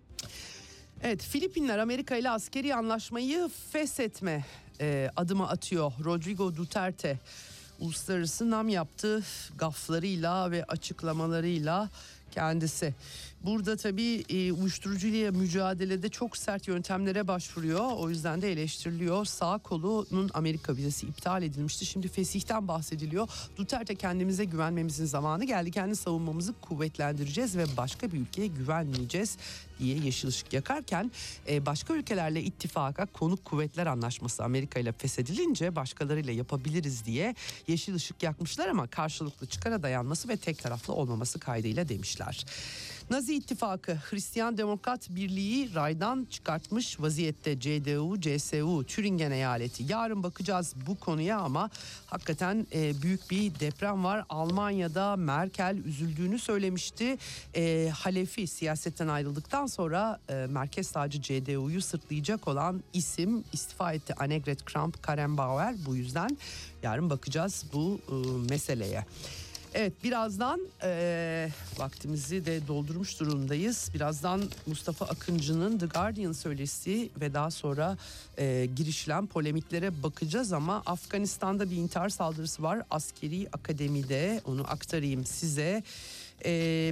Evet, Filipinler Amerika ile askeri anlaşmayı feshetme e, adımı atıyor. Rodrigo Duterte uluslararası nam yaptı gaflarıyla ve açıklamalarıyla kendisi. Burada tabii e, uyuşturucuyla mücadelede çok sert yöntemlere başvuruyor. O yüzden de eleştiriliyor. Sağ kolunun Amerika vizesi iptal edilmişti. Şimdi fesihten bahsediliyor. Duterte kendimize güvenmemizin zamanı geldi. Kendi savunmamızı kuvvetlendireceğiz ve başka bir ülkeye güvenmeyeceğiz diye yeşil ışık yakarken e, başka ülkelerle ittifaka, konuk kuvvetler anlaşması Amerika ile feshedilince başkalarıyla yapabiliriz diye yeşil ışık yakmışlar ama karşılıklı çıkara dayanması ve tek taraflı olmaması kaydıyla demişler. Nazi İttifakı Hristiyan Demokrat Birliği raydan çıkartmış vaziyette. C D U, C S U, Türingen eyaleti. Yarın bakacağız bu konuya ama hakikaten e, büyük bir deprem var. Almanya'da Merkel üzüldüğünü söylemişti. E, Halefi siyasetten ayrıldıktan sonra e, merkez sağcı C D U'yu sırtlayacak olan isim istifa etti. Annegret Kramp-Karrenbauer. Bu yüzden yarın bakacağız bu e, meseleye. Evet, birazdan e, vaktimizi de doldurmuş durumdayız. Birazdan Mustafa Akıncı'nın The Guardian söyleşisi ve daha sonra e, girişilen polemiklere bakacağız ama Afganistan'da bir intihar saldırısı var. Askeri akademide, onu aktarayım size. E,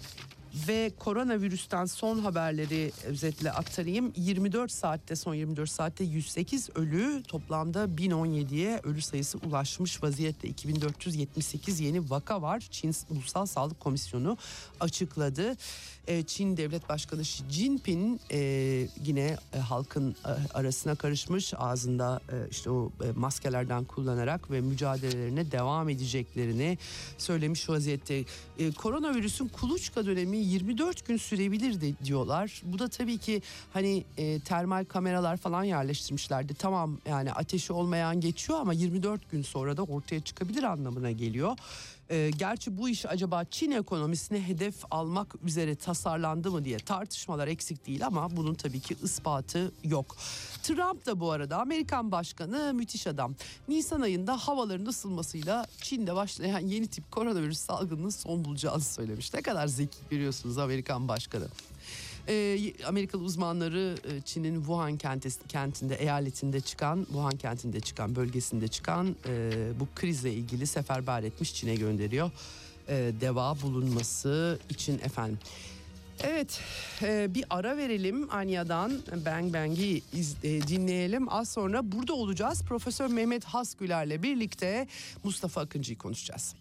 Ve koronavirüsten son haberleri özetle aktarayım. yirmi dört saatte son yirmi dört saatte yüz sekiz ölü, toplamda bin on yediye ölü sayısı ulaşmış vaziyette. iki bin dört yüz yetmiş sekiz yeni vaka var. Çin Ulusal Sağlık Komisyonu açıkladı. Çin Devlet Başkanı Xi Jinping e, yine e, halkın e, arasına karışmış, ağzında e, işte o e, maskelerden kullanarak ve mücadelelerine devam edeceklerini söylemiş vaziyette. E, koronavirüsün kuluçka dönemi yirmi dört gün sürebilir de diyorlar. Bu da tabii ki hani e, termal kameralar falan yerleştirmişlerdi. Tamam, yani ateşi olmayan geçiyor ama yirmi dört gün sonra da ortaya çıkabilir anlamına geliyor. Ee, gerçi bu iş acaba Çin ekonomisine hedef almak üzere tasarlandı mı diye tartışmalar eksik değil ama bunun tabii ki ispatı yok. Trump da bu arada, Amerikan başkanı, müthiş adam. Nisan ayında havaların ısınmasıyla Çin'de başlayan yeni tip koronavirüs salgınının son bulacağını söylemiş. Ne kadar zeki, görüyorsunuz Amerikan başkanı. Ee, Amerikalı uzmanları Çin'in Wuhan kenti, kentinde, eyaletinde çıkan, Wuhan kentinde çıkan, bölgesinde çıkan e, bu krizle ilgili seferber etmiş, Çin'e gönderiyor. E, deva bulunması için efendim. Evet, e, bir ara verelim. Anya'dan Bang Bang'i iz, e, dinleyelim. Az sonra burada olacağız. Profesör Mehmet Hasgüler'le birlikte Mustafa Akıncı'yı konuşacağız.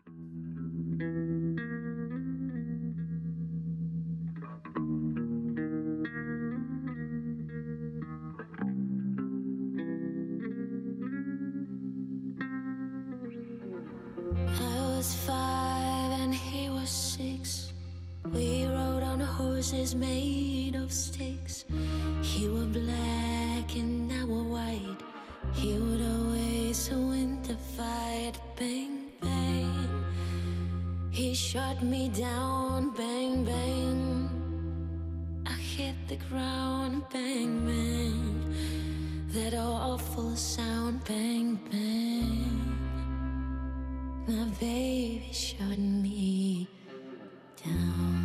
We rode on horses made of sticks. He were black and I were white. He would always win the fight. Bang, bang. He shot me down. Bang, bang. I hit the ground. Bang, bang. That awful sound. Bang, bang. My baby shot me down.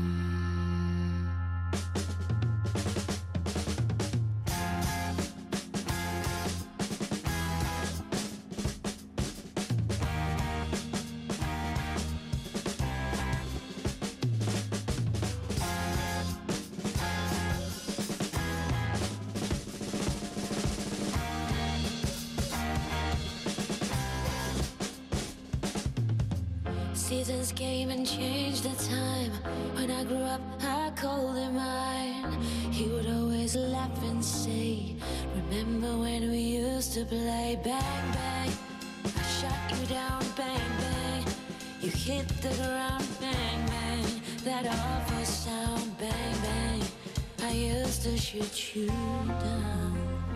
Seasons came and changed the time. When I grew up, I called him mine. He would always laugh and say, remember when we used to play? Bang, bang, I shot you down. Bang, bang, you hit the ground. Bang, bang, that awful sound. Bang, bang, I used to shoot you down.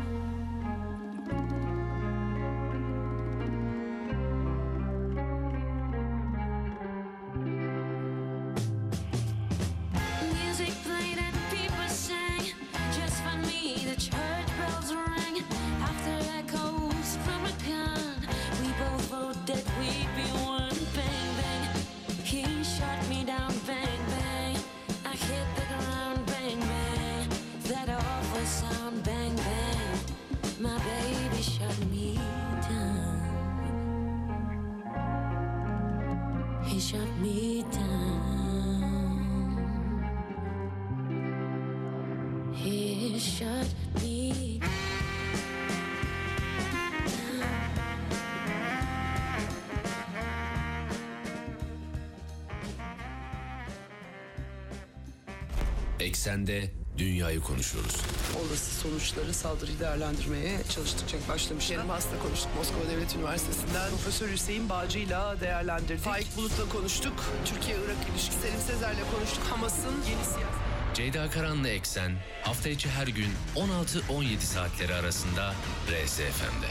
Eksende dünyayı konuşuyoruz. Olası sonuçları, saldırıyı değerlendirmeye çalıştıkça başlamışlar. Benim hasta konuştuk Moskova Devlet Üniversitesi'nden. Profesör Hüseyin Bağcı'yla değerlendirdik. Faik Bulut'la konuştuk. Türkiye-Irak ilişkisi. Selim Sezer'le konuştuk. Hamas'ın yeni siyaset. Ceyda Karan'la Eksen hafta içi her gün on altı on yedi saatleri arasında R S F M'de.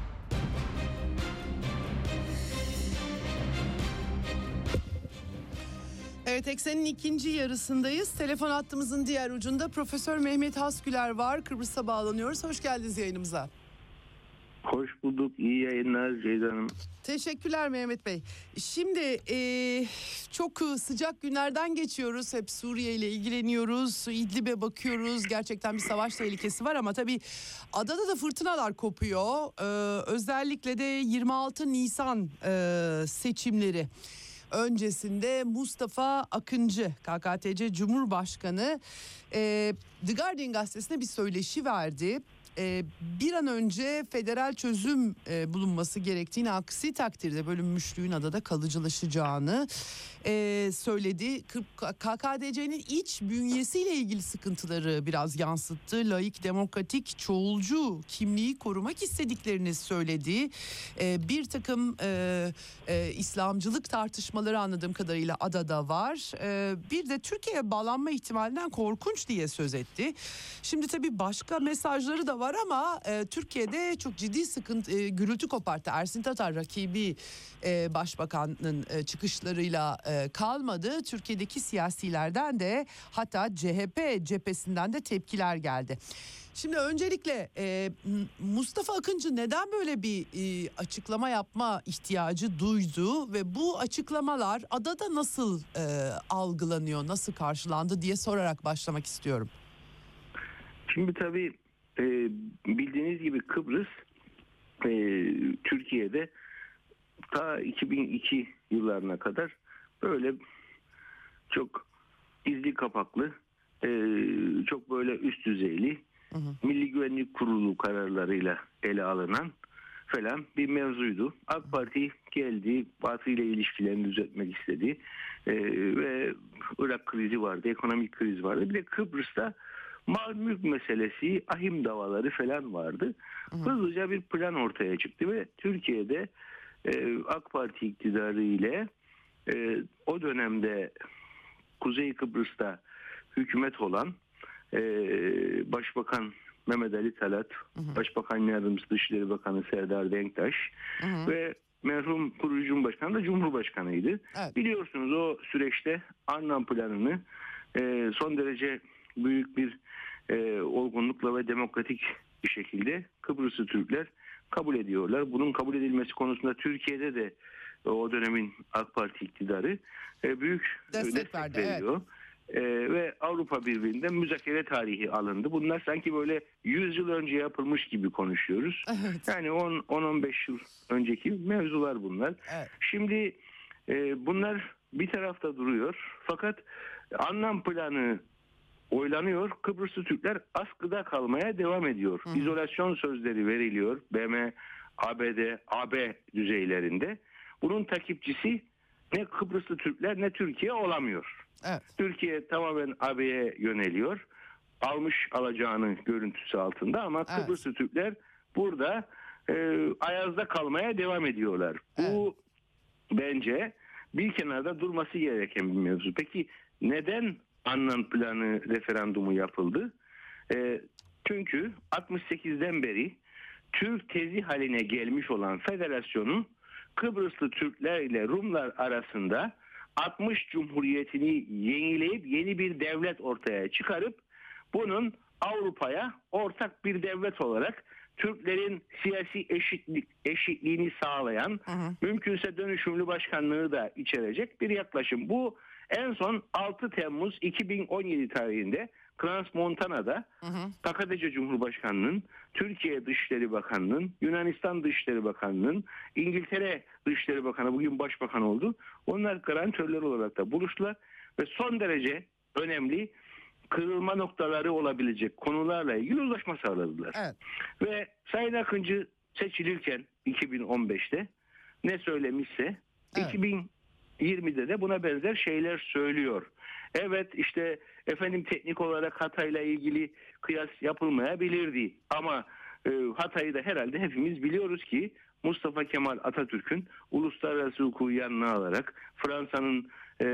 Evet, Eksen'in ikinci yarısındayız. Telefon hattımızın diğer ucunda Profesör Mehmet Hasgüler var. Kıbrıs'a bağlanıyoruz. Hoş geldiniz yayınımıza. Hoş bulduk. İyi yayınlar Ceyda Hanım. Teşekkürler Mehmet Bey. Şimdi e, çok sıcak günlerden geçiyoruz. Hep Suriye ile ilgileniyoruz. İdlib'e bakıyoruz. Gerçekten bir savaş tehlikesi var ama tabii adada da fırtınalar kopuyor. Ee, özellikle de yirmi altı Nisan e, seçimleri öncesinde Mustafa Akıncı, K K T C Cumhurbaşkanı e, The Guardian gazetesine bir söyleşi verdi. E, bir an önce federal çözüm e, bulunması gerektiğini, aksi takdirde bölünmüşlüğün adada kalıcılaşacağını e, söyledi. K K T C'nin iç bünyesiyle ilgili sıkıntıları biraz yansıttı. Laik, demokratik, çoğulcu kimliği korumak istediklerini söyledi. E, bir takım e, e, İslamcılık tartışmaları açıklamaları anladığım kadarıyla adada var. Ee, bir de Türkiye'ye bağlanma ihtimalinden korkunç diye söz etti. Şimdi tabii başka mesajları da var ama e, Türkiye'de çok ciddi sıkıntı, e, gürültü koparttı. Ersin Tatar rakibi e, başbakanın e, çıkışlarıyla e, kalmadı. Türkiye'deki siyasilerden de, hatta C H P cephesinden de tepkiler geldi. Şimdi öncelikle e, Mustafa Akıncı neden böyle bir e, açıklama yapma ihtiyacı duydu ve bu açıklamalar adada nasıl e, algılanıyor, nasıl karşılandı diye sorarak başlamak istiyorum. Şimdi tabii e, bildiğiniz gibi Kıbrıs e, Türkiye'de ta iki bin iki yıllarına kadar böyle çok izli kapaklı, e, çok böyle üst düzeyli, hı hı. Milli Güvenlik Kurulu kararlarıyla ele alınan falan bir mevzuydu. AK Parti geldi, Batı ile ilişkilerini düzeltmek istedi e, ve Irak krizi vardı, ekonomik kriz vardı. Bir de Kıbrıs'ta mal mülk meselesi, ahim davaları falan vardı. Hı hı. Hızlıca bir plan ortaya çıktı ve Türkiye'de e, AK Parti iktidarı ile e, o dönemde Kuzey Kıbrıs'ta hükümet olan e, Başbakan Mehmet Ali Talat, hı hı. Başbakan Yardımcısı Dışişleri Bakanı Serdar Denktaş, hı hı. ve merhum kurucu Cumhurbaşkanı da Cumhurbaşkanıydı. Evet. Biliyorsunuz o süreçte Annan planını e, son derece büyük bir e, olgunlukla ve demokratik bir şekilde Kıbrıslı Türkler kabul ediyorlar. Bunun kabul edilmesi konusunda Türkiye'de de o dönemin AK Parti iktidarı e, büyük destek, destek verdi, veriyor. Evet. Ee, ve Avrupa Birliği'nde müzakere tarihi alındı. Bunlar sanki böyle yüz yıl önce yapılmış gibi konuşuyoruz. Evet. Yani on on beş yıl önceki mevzular bunlar. Evet. Şimdi e, bunlar bir tarafta duruyor. Fakat Annan planı oylanıyor. Kıbrıslı Türkler askıda kalmaya devam ediyor. Hı. İzolasyon sözleri veriliyor. B M, A B D, A B düzeylerinde. Bunun takipçisi ne Kıbrıslı Türkler ne Türkiye olamıyor. Evet. Türkiye tamamen A B'ye yöneliyor. Almış alacağını görüntüsü altında ama evet. Kıbrıslı Türkler burada e, ayazda kalmaya devam ediyorlar. Evet. Bu bence bir kenarda durması gereken bir mevzu. Peki neden Annan planı referandumu yapıldı? E, çünkü altmış sekizden beri Türk tezi haline gelmiş olan federasyonun Kıbrıslı Türkler ile Rumlar arasında altmış Cumhuriyetini yenileyip yeni bir devlet ortaya çıkarıp bunun Avrupa'ya ortak bir devlet olarak Türklerin siyasi eşitlik, eşitliğini sağlayan, hı hı. mümkünse dönüşümlü başkanlığı da içerecek bir yaklaşım. Bu en son altı Temmuz iki bin on yedi tarihinde Crans-Montana'da K K T C Cumhurbaşkanı'nın, Türkiye Dışişleri Bakanı'nın, Yunanistan Dışişleri Bakanı'nın, İngiltere Dışişleri Bakanı bugün Başbakan oldu. Onlar garantörler olarak da buluştular ve son derece önemli kırılma noktaları olabilecek konularla ilgili uzlaşma sağladılar. Evet. Ve Sayın Akıncı seçilirken iki bin on beşte ne söylemişse evet. iki bin yirmide de buna benzer şeyler söylüyor. Evet işte efendim teknik olarak Hatay'la ilgili kıyas yapılmayabilirdi ama e, Hatay'ı da herhalde hepimiz biliyoruz ki Mustafa Kemal Atatürk'ün uluslararası hukuku yanına alarak Fransa'nın e,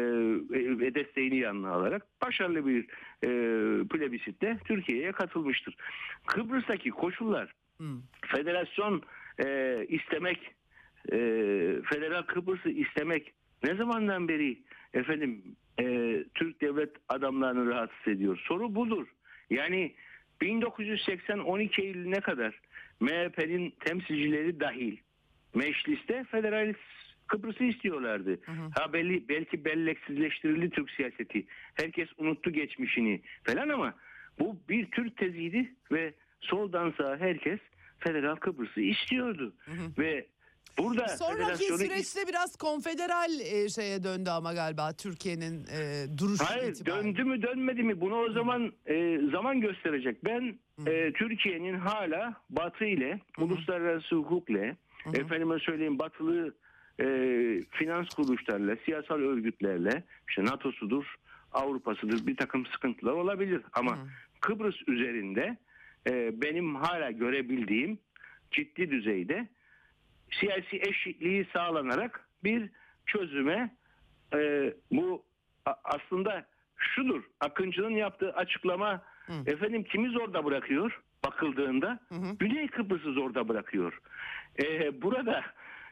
e, desteğini yanına alarak başarılı bir e, plebisitle Türkiye'ye katılmıştır. Kıbrıs'taki koşullar hmm. federasyon e, istemek, e, federal Kıbrıs'ı istemek ne zamandan beri efendim e, Türk devlet adamlarını rahatsız ediyor? Soru budur. Yani bin dokuz yüz seksen on iki Eylül'üne kadar M H P'nin temsilcileri dahil mecliste federal Kıbrıs'ı istiyorlardı. Hı hı. Ha belli, belki belleksizleştirildi Türk siyaseti. Herkes unuttu geçmişini falan ama bu bir Türk teziydi ve soldan sağa herkes federal Kıbrıs'ı istiyordu. Hı hı. Ve burada sonraki süreçte biraz konfederal e, şeye döndü ama galiba Türkiye'nin e, duruşu Hayır itibariyle. Döndü mü dönmedi mi bunu o zaman e, zaman gösterecek. Ben e, Türkiye'nin hala Batı ile Hı-hı. uluslararası hukukla Hı-hı. efendime söyleyeyim batılı e, finans kuruluşlarla, siyasal örgütlerle işte NATO'sudur, Avrupa'sıdır bir takım sıkıntılar olabilir. Ama Hı-hı. Kıbrıs üzerinde e, benim hala görebildiğim ciddi düzeyde siyasi eşitliği sağlanarak bir çözüme e, bu a, aslında şudur. Akıncı'nın yaptığı açıklama Hı. efendim kimi zorda bırakıyor bakıldığında? Hı hı. Güney Kıbrıs'ı zorda bırakıyor. E, burada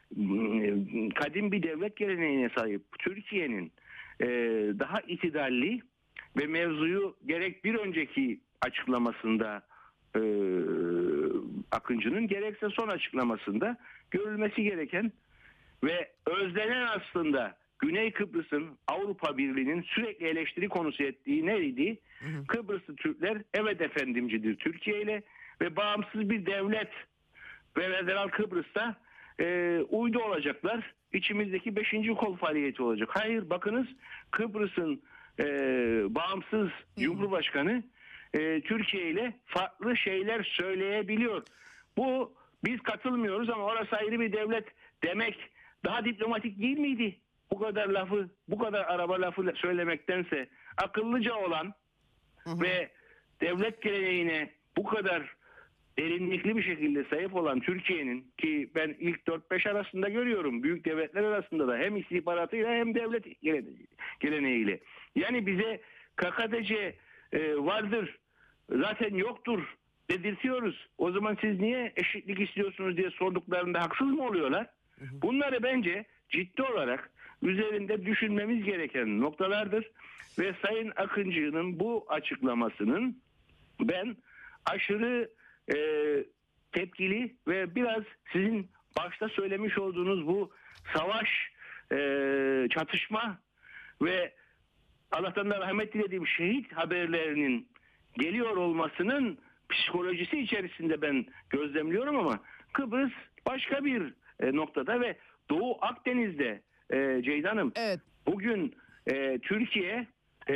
kadim bir devlet geleneğine sahip Türkiye'nin e, daha itidalli ve mevzuyu gerek bir önceki açıklamasında e, Akıncı'nın gerekse son açıklamasında görülmesi gereken ve özlenen aslında Güney Kıbrıs'ın Avrupa Birliği'nin sürekli eleştiri konusu ettiği neydi? Hı hı. Kıbrıslı Türkler evet efendimcidir Türkiye ile ve bağımsız bir devlet ve Federal Kıbrıs'ta e, uydu olacaklar. İçimizdeki beşinci kol faaliyeti olacak. Hayır bakınız Kıbrıs'ın e, bağımsız Cumhurbaşkanı e, Türkiye ile farklı şeyler söyleyebiliyor. Bu biz katılmıyoruz ama orası ayrı bir devlet demek daha diplomatik değil miydi? Bu kadar lafı, bu kadar araba lafı söylemektense akıllıca olan hı hı. ve devlet geleneğine bu kadar derinlikli bir şekilde sahip olan Türkiye'nin ki ben ilk dört beş arasında görüyorum. Büyük devletler arasında da hem istihbaratıyla hem devlet geleneğiyle. Yani bize K K T C e, vardır, zaten yoktur dedirtiyoruz. O zaman siz niye eşitlik istiyorsunuz diye sorduklarında haksız mı oluyorlar? Bunları bence ciddi olarak üzerinde düşünmemiz gereken noktalardır. Ve Sayın Akıncı'nın bu açıklamasının ben aşırı e, tepkili ve biraz sizin başta söylemiş olduğunuz bu savaş, e, çatışma ve Allah'tan da rahmet dilediğim şehit haberlerinin geliyor olmasının psikolojisi içerisinde ben gözlemliyorum ama Kıbrıs başka bir e, noktada ve Doğu Akdeniz'de e, Ceydan'ım evet. bugün e, Türkiye e,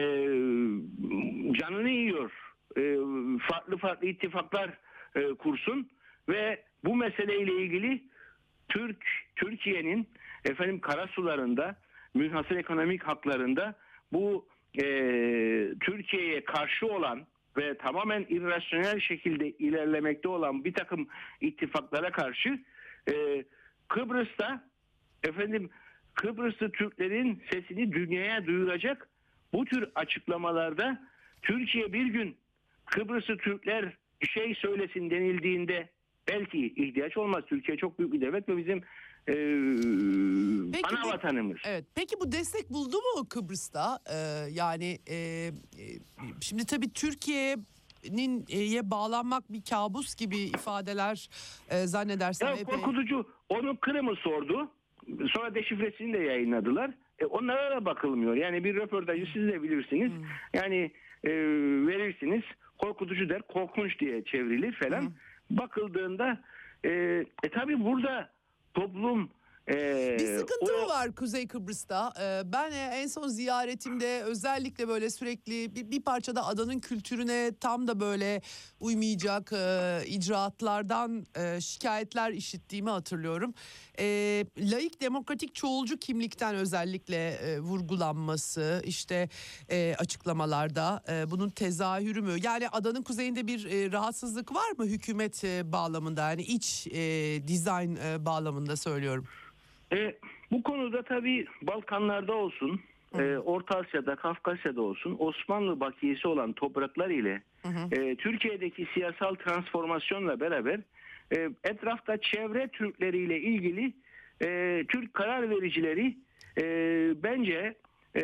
canını yiyor. E, farklı farklı ittifaklar e, kursun ve bu meseleyle ilgili Türk Türkiye'nin efendim karasularında münhasır ekonomik haklarında bu e, Türkiye'ye karşı olan ve tamamen irrasyonel şekilde ilerlemekte olan bir takım ittifaklara karşı e, Kıbrıs'ta efendim Kıbrıslı Türklerin sesini dünyaya duyuracak bu tür açıklamalarda Türkiye bir gün Kıbrıslı Türkler bir şey söylesin denildiğinde belki ihtiyaç olmaz. Türkiye çok büyük bir devlet ve bizim e, peki, ana vatanımız. Evet. Peki bu destek buldu mu Kıbrıs'ta? Ee, yani e, e, şimdi tabii Türkiye'nin e, bağlanmak bir kabus gibi ifadeler e, zannedersem. Ya, epey... korkutucu. Onu Kırım'ı sordu. Sonra deşifresini de yayınladılar. E, onlara da bakılmıyor. Yani bir röportajı siz de bilirsiniz. Hmm. Yani e, verirsiniz. Korkutucu der, korkunç diye çevrilir falan. Hmm. Bakıldığında e, e tabii burada toplum Ee, bir sıkıntı o... mı var Kuzey Kıbrıs'ta? Ee, ben en son ziyaretimde özellikle böyle sürekli bir, bir parçada adanın kültürüne tam da böyle uymayacak e, icraatlardan e, şikayetler işittiğimi hatırlıyorum. E, laik demokratik çoğulcu kimlikten özellikle e, vurgulanması işte e, açıklamalarda e, bunun tezahürü mü? Yani adanın kuzeyinde bir e, rahatsızlık var mı hükümet e, bağlamında yani iç e, dizayn e, bağlamında söylüyorum. E, bu konuda tabii Balkanlarda olsun, e, Orta Asya'da, Kafkasya'da olsun Osmanlı bakiyesi olan topraklar ile hı hı. E, Türkiye'deki siyasal transformasyonla beraber e, etrafta çevre Türkleriyle ilgili e, Türk karar vericileri e, bence e,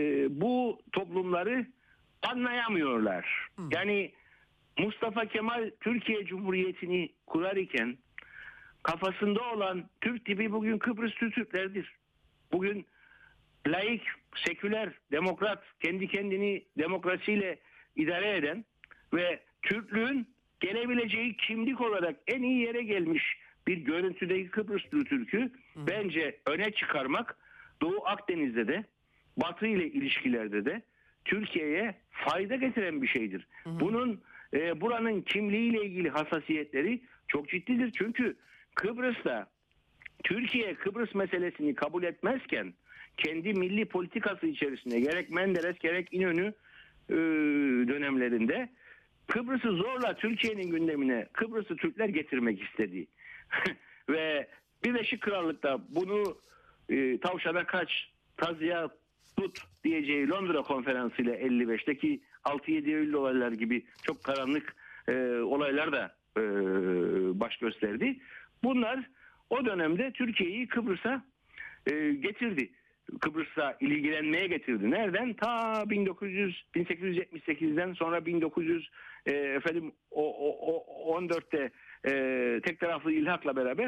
bu toplumları anlayamıyorlar. Hı. Yani Mustafa Kemal Türkiye Cumhuriyeti'ni kurar iken kafasında olan Türk tipi bugün Kıbrıs Türklerdir. Bugün laik, seküler, demokrat, kendi kendini demokrasiyle idare eden ve Türklüğün gelebileceği kimlik olarak en iyi yere gelmiş bir görüntüdeki Kıbrıs Türk'ü Hı. bence öne çıkarmak Doğu Akdeniz'de de Batı ile ilişkilerde de Türkiye'ye fayda getiren bir şeydir. Hı. Bunun e, buranın kimliğiyle ilgili hassasiyetleri çok ciddidir. Çünkü Kıbrıs'ta Türkiye Kıbrıs meselesini kabul etmezken kendi milli politikası içerisinde gerek Menderes gerek İnönü e, dönemlerinde Kıbrıs'ı zorla Türkiye'nin gündemine Kıbrıs'ı Türkler getirmek istedi. Ve Birleşik Krallık'ta bunu e, tavşana kaç, tazıya tut diyeceği Londra Konferansı ile elli beşteki altı yedi Eylül olaylar gibi çok karanlık e, olaylar da e, baş gösterdi. Bunlar o dönemde Türkiye'yi Kıbrıs'a e, getirdi. Kıbrıs'a ilgilenmeye getirdi. Nereden? Ta bin dokuz yüz bin sekiz yüz yetmiş sekizden sonra bin dokuz yüz e, efendim o, o, o on dörtte e, tek taraflı ilhakla beraber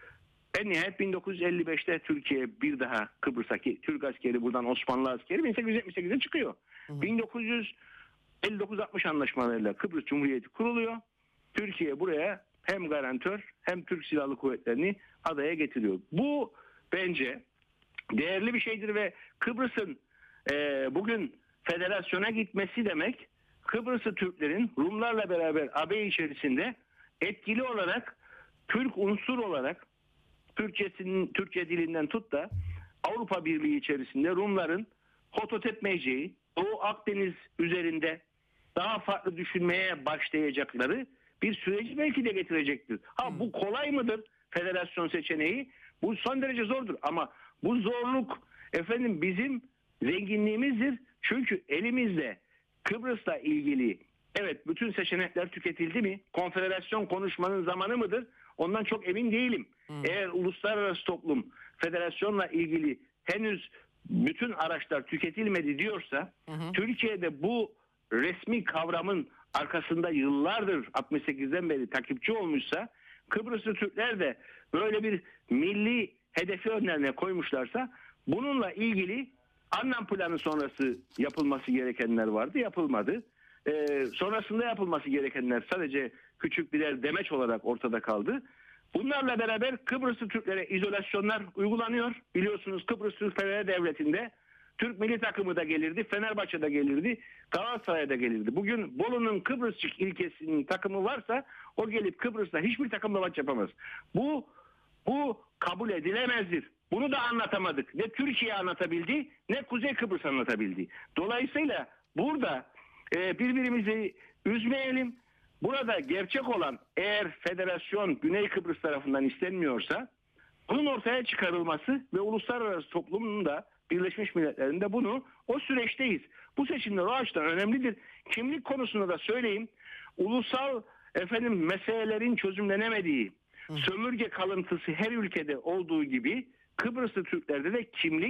en nihayet bin dokuz yüz elli beşte Türkiye bir daha Kıbrıs'a, Türk askeri buradan Osmanlı askeri bin sekiz yüz yetmiş sekizde çıkıyor. Hı. bin dokuz yüz elli dokuz altmış anlaşmalarıyla Kıbrıs Cumhuriyeti kuruluyor. Türkiye buraya hem garantör hem Türk Silahlı Kuvvetleri'ni adaya getiriyor. Bu bence değerli bir şeydir ve Kıbrıs'ın e, bugün federasyona gitmesi demek Kıbrıs'ı Türklerin Rumlarla beraber A B içerisinde etkili olarak Türk unsur olarak Türkçesinin Türkçe dilinden tut da Avrupa Birliği içerisinde Rumların hotot etmeyeceği, Doğu Akdeniz üzerinde daha farklı düşünmeye başlayacakları bir süreci belki de getirecektir. Ha hmm. bu kolay mıdır federasyon seçeneği? Bu son derece zordur ama bu zorluk efendim bizim zenginliğimizdir. Çünkü elimizde Kıbrıs'la ilgili evet bütün seçenekler tüketildi mi? Konfederasyon konuşmanın zamanı mıdır? Ondan çok emin değilim. Hmm. Eğer uluslararası toplum federasyonla ilgili henüz bütün araçlar tüketilmedi diyorsa hmm. Türkiye'de bu resmi kavramın arkasında yıllardır altmış sekizden beri takipçi olmuşsa Kıbrıslı Türkler de böyle bir milli hedefi önlerine koymuşlarsa bununla ilgili anlam planı sonrası yapılması gerekenler vardı, yapılmadı. Ee, sonrasında yapılması gerekenler sadece küçük birer demeç olarak ortada kaldı. Bunlarla beraber Kıbrıslı Türklere izolasyonlar uygulanıyor. Biliyorsunuz Kıbrıs Türk Federal Devleti'nde Türk milli takımı da gelirdi, Fenerbahçe'de gelirdi, Galatasaray'da gelirdi. Bugün Bolu'nun Kıbrısçık ilkesinin takımı varsa o gelip Kıbrıs'ta hiçbir takımla maç yapamaz. Bu bu kabul edilemezdir. Bunu da anlatamadık. Ne Türkiye anlatabildi ne Kuzey Kıbrıs anlatabildi. Dolayısıyla burada e, birbirimizi üzmeyelim. Burada gerçek olan eğer federasyon Güney Kıbrıs tarafından istenmiyorsa bunun ortaya çıkarılması ve uluslararası toplumun da Birleşmiş Milletler'in de bunu o süreçteyiz. Bu seçimler o açıdan önemlidir. Kimlik konusunda da söyleyeyim. Ulusal efendim meselelerin çözümlenemediği sömürge kalıntısı her ülkede olduğu gibi Kıbrıslı Türklerde de kimlik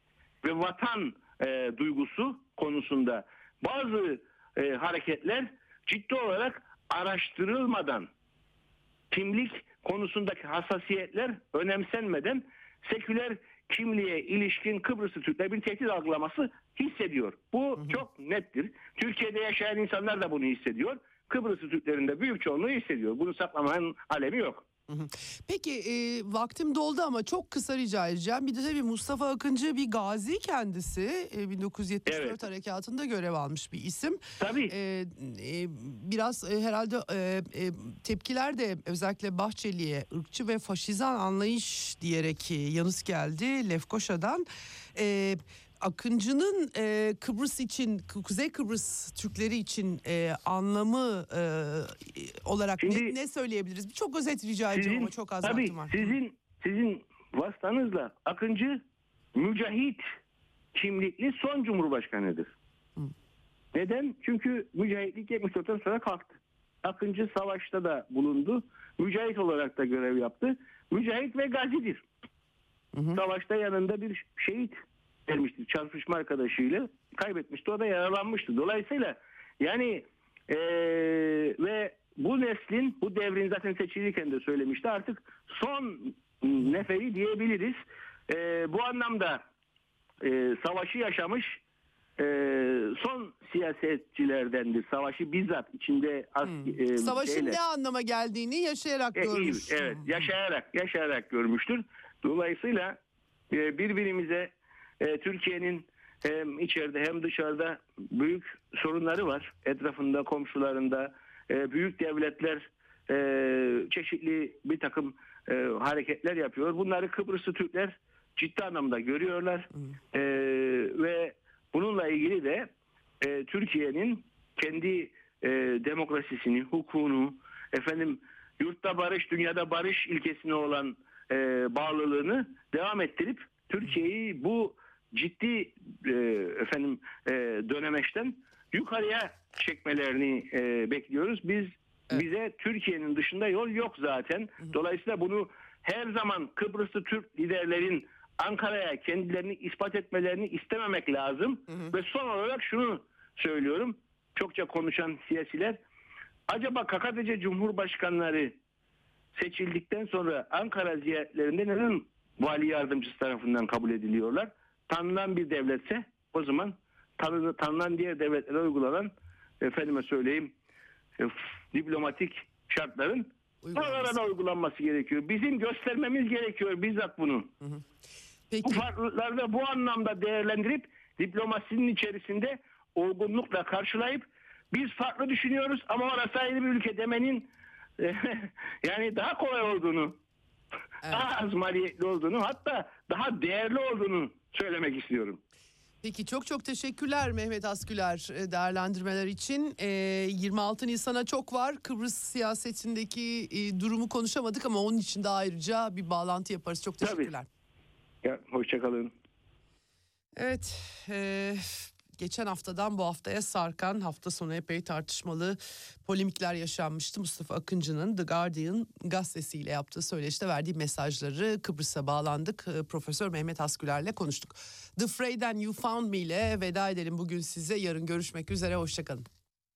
ve vatan e, duygusu konusunda bazı e, hareketler ciddi olarak araştırılmadan kimlik konusundaki hassasiyetler önemsenmeden seküler kimliğe ilişkin Kıbrıslı Türkler bir tehdit algılaması hissediyor. Bu hı hı. çok nettir. Türkiye'de yaşayan insanlar da bunu hissediyor. Kıbrıslı Türklerin de büyük çoğunluğu hissediyor. Bunu saklamanın alemi yok. Peki e, vaktim doldu ama çok kısa rica edeceğim. Bir de tabii Mustafa Akıncı bir gazi kendisi. E, bin dokuz yüz yetmiş dört evet. harekatında görev almış bir isim. Tabii. E, e, biraz e, herhalde e, e, tepkiler de özellikle Bahçeli'ye ırkçı ve faşizan anlayış diyerek yanıt geldi Lefkoşa'dan. E, Akıncı'nın e, Kıbrıs için, Kuzey Kıbrıs Türkleri için e, anlamı e, olarak Şimdi, ne, ne söyleyebiliriz? Çok özet rica edeceğim sizin, ama çok az tabii, vaktim var. Sizin, sizin vasıtanızla Akıncı mücahit kimlikli son cumhurbaşkanıdır. Hı. Neden? Çünkü mücahitlik yetmiş dörtten sonra kalktı. Akıncı savaşta da bulundu. Mücahit olarak da görev yaptı. Mücahit ve gazidir. Hı hı. Savaşta yanında bir şehit vermişti. Çarpışma arkadaşıyla kaybetmişti. O da yaralanmıştı. Dolayısıyla yani ee, ve bu neslin, bu devrin zaten seçilirken de söylemişti. Artık son neferi diyebiliriz. E, bu anlamda e, savaşı yaşamış e, son siyasetçilerdendir. Savaşı bizzat içinde as, hmm. e, savaşın şeyle, ne anlama geldiğini yaşayarak e, görmüş. Evet, yaşayarak yaşayarak görmüştür. Dolayısıyla e, birbirimize e, Türkiye'nin hem içeride hem dışarıda büyük sorunları var. Etrafında, komşularında e, büyük devletler e, çeşitli bir takım e, hareketler yapıyor. Bunları Kıbrıslı Türkler ciddi anlamda görüyorlar. E, ve bununla ilgili de e, Türkiye'nin kendi e, demokrasisini, hukukunu, efendim yurtta barış, dünyada barış ilkesine olan e, bağlılığını devam ettirip Türkiye'yi bu ciddi e, efendim e, dönemeçten yukarıya çekmelerini e, bekliyoruz. Biz evet. bize Türkiye'nin dışında yol yok zaten. Hı hı. Dolayısıyla bunu her zaman Kıbrıslı Türk liderlerin Ankara'ya kendilerini ispat etmelerini istememek lazım. Hı hı. Ve son olarak şunu söylüyorum. Çokça konuşan siyasiler, acaba K K T C Cumhurbaşkanları seçildikten sonra Ankara ziyaretlerinde neden vali yardımcısı tarafından kabul ediliyorlar? Tanınan bir devletse o zaman tanı, tanınan diğer devletlere uygulanan, efendime söyleyeyim, e, diplomatik şartların oralara da uygulanması gerekiyor. Bizim göstermemiz gerekiyor bizzat bunu. Hı hı. Peki. Bu farklılıkları da bu anlamda değerlendirip diplomasinin içerisinde olgunlukla karşılayıp biz farklı düşünüyoruz ama orası ayrı bir ülke demenin yani daha kolay olduğunu, evet. daha az maliyetli olduğunu, hatta daha değerli olduğunu söylemek istiyorum. Peki, çok çok teşekkürler Mehmet Asküler değerlendirmeler için. E, yirmi altı Nisan'a çok var. Kıbrıs siyasetindeki e, durumu konuşamadık ama onun için de ayrıca bir bağlantı yaparız. Çok teşekkürler. Ya, hoşçakalın. Evet, e, geçen haftadan bu haftaya sarkan, hafta sonu epey tartışmalı polemikler yaşanmıştı. Mustafa Akıncı'nın The Guardian gazetesiyle yaptığı söyleşide verdiği mesajları Kıbrıs'a bağlandık. Profesör Mehmet Asküler'le konuştuk. The Fray'den You Found Me ile veda edelim bugün size. Yarın görüşmek üzere, hoşçakalın.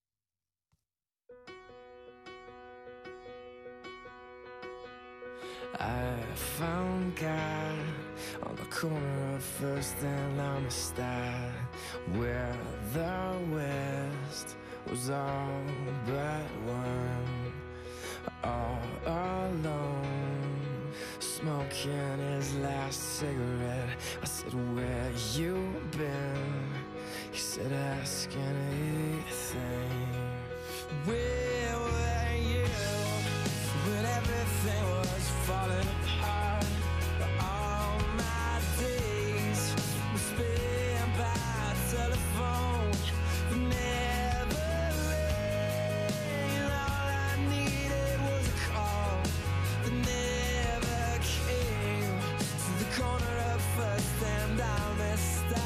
I found God on the corner of First and Amistad, where the West was all but one, all alone, smoking his last cigarette. I said, where you been? He said, ask anything. Where were you when everything was falling apart? All my days were spent by telephone, never rain. All I needed was a call that never came. To the corner of First and Amistad,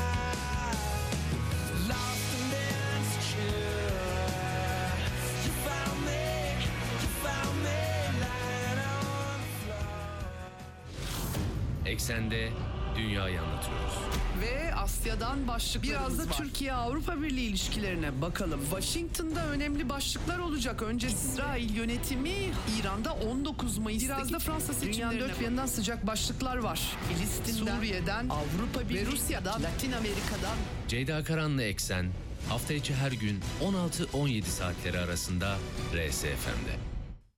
lost and insecure. You found me, you found me lying on the floor. Eksende dünyayı anlatıyoruz. Ve Asya'dan başlıklarımız Biraz da var. Türkiye-Avrupa Birliği ilişkilerine bakalım. Washington'da önemli başlıklar olacak. Önce İsrail yönetimi İran'da on dokuz Mayıs'taki Biraz da Fransa dünyanın seçimlerine dört bir yanından sıcak başlıklar var. Filistin'den, Suriye'den, Avrupa Birliği ve Rusya'dan, Latin Amerika'dan. Ceyda Karan'la Eksen hafta içi her gün on altı on yedi saatleri arasında R S F M'de.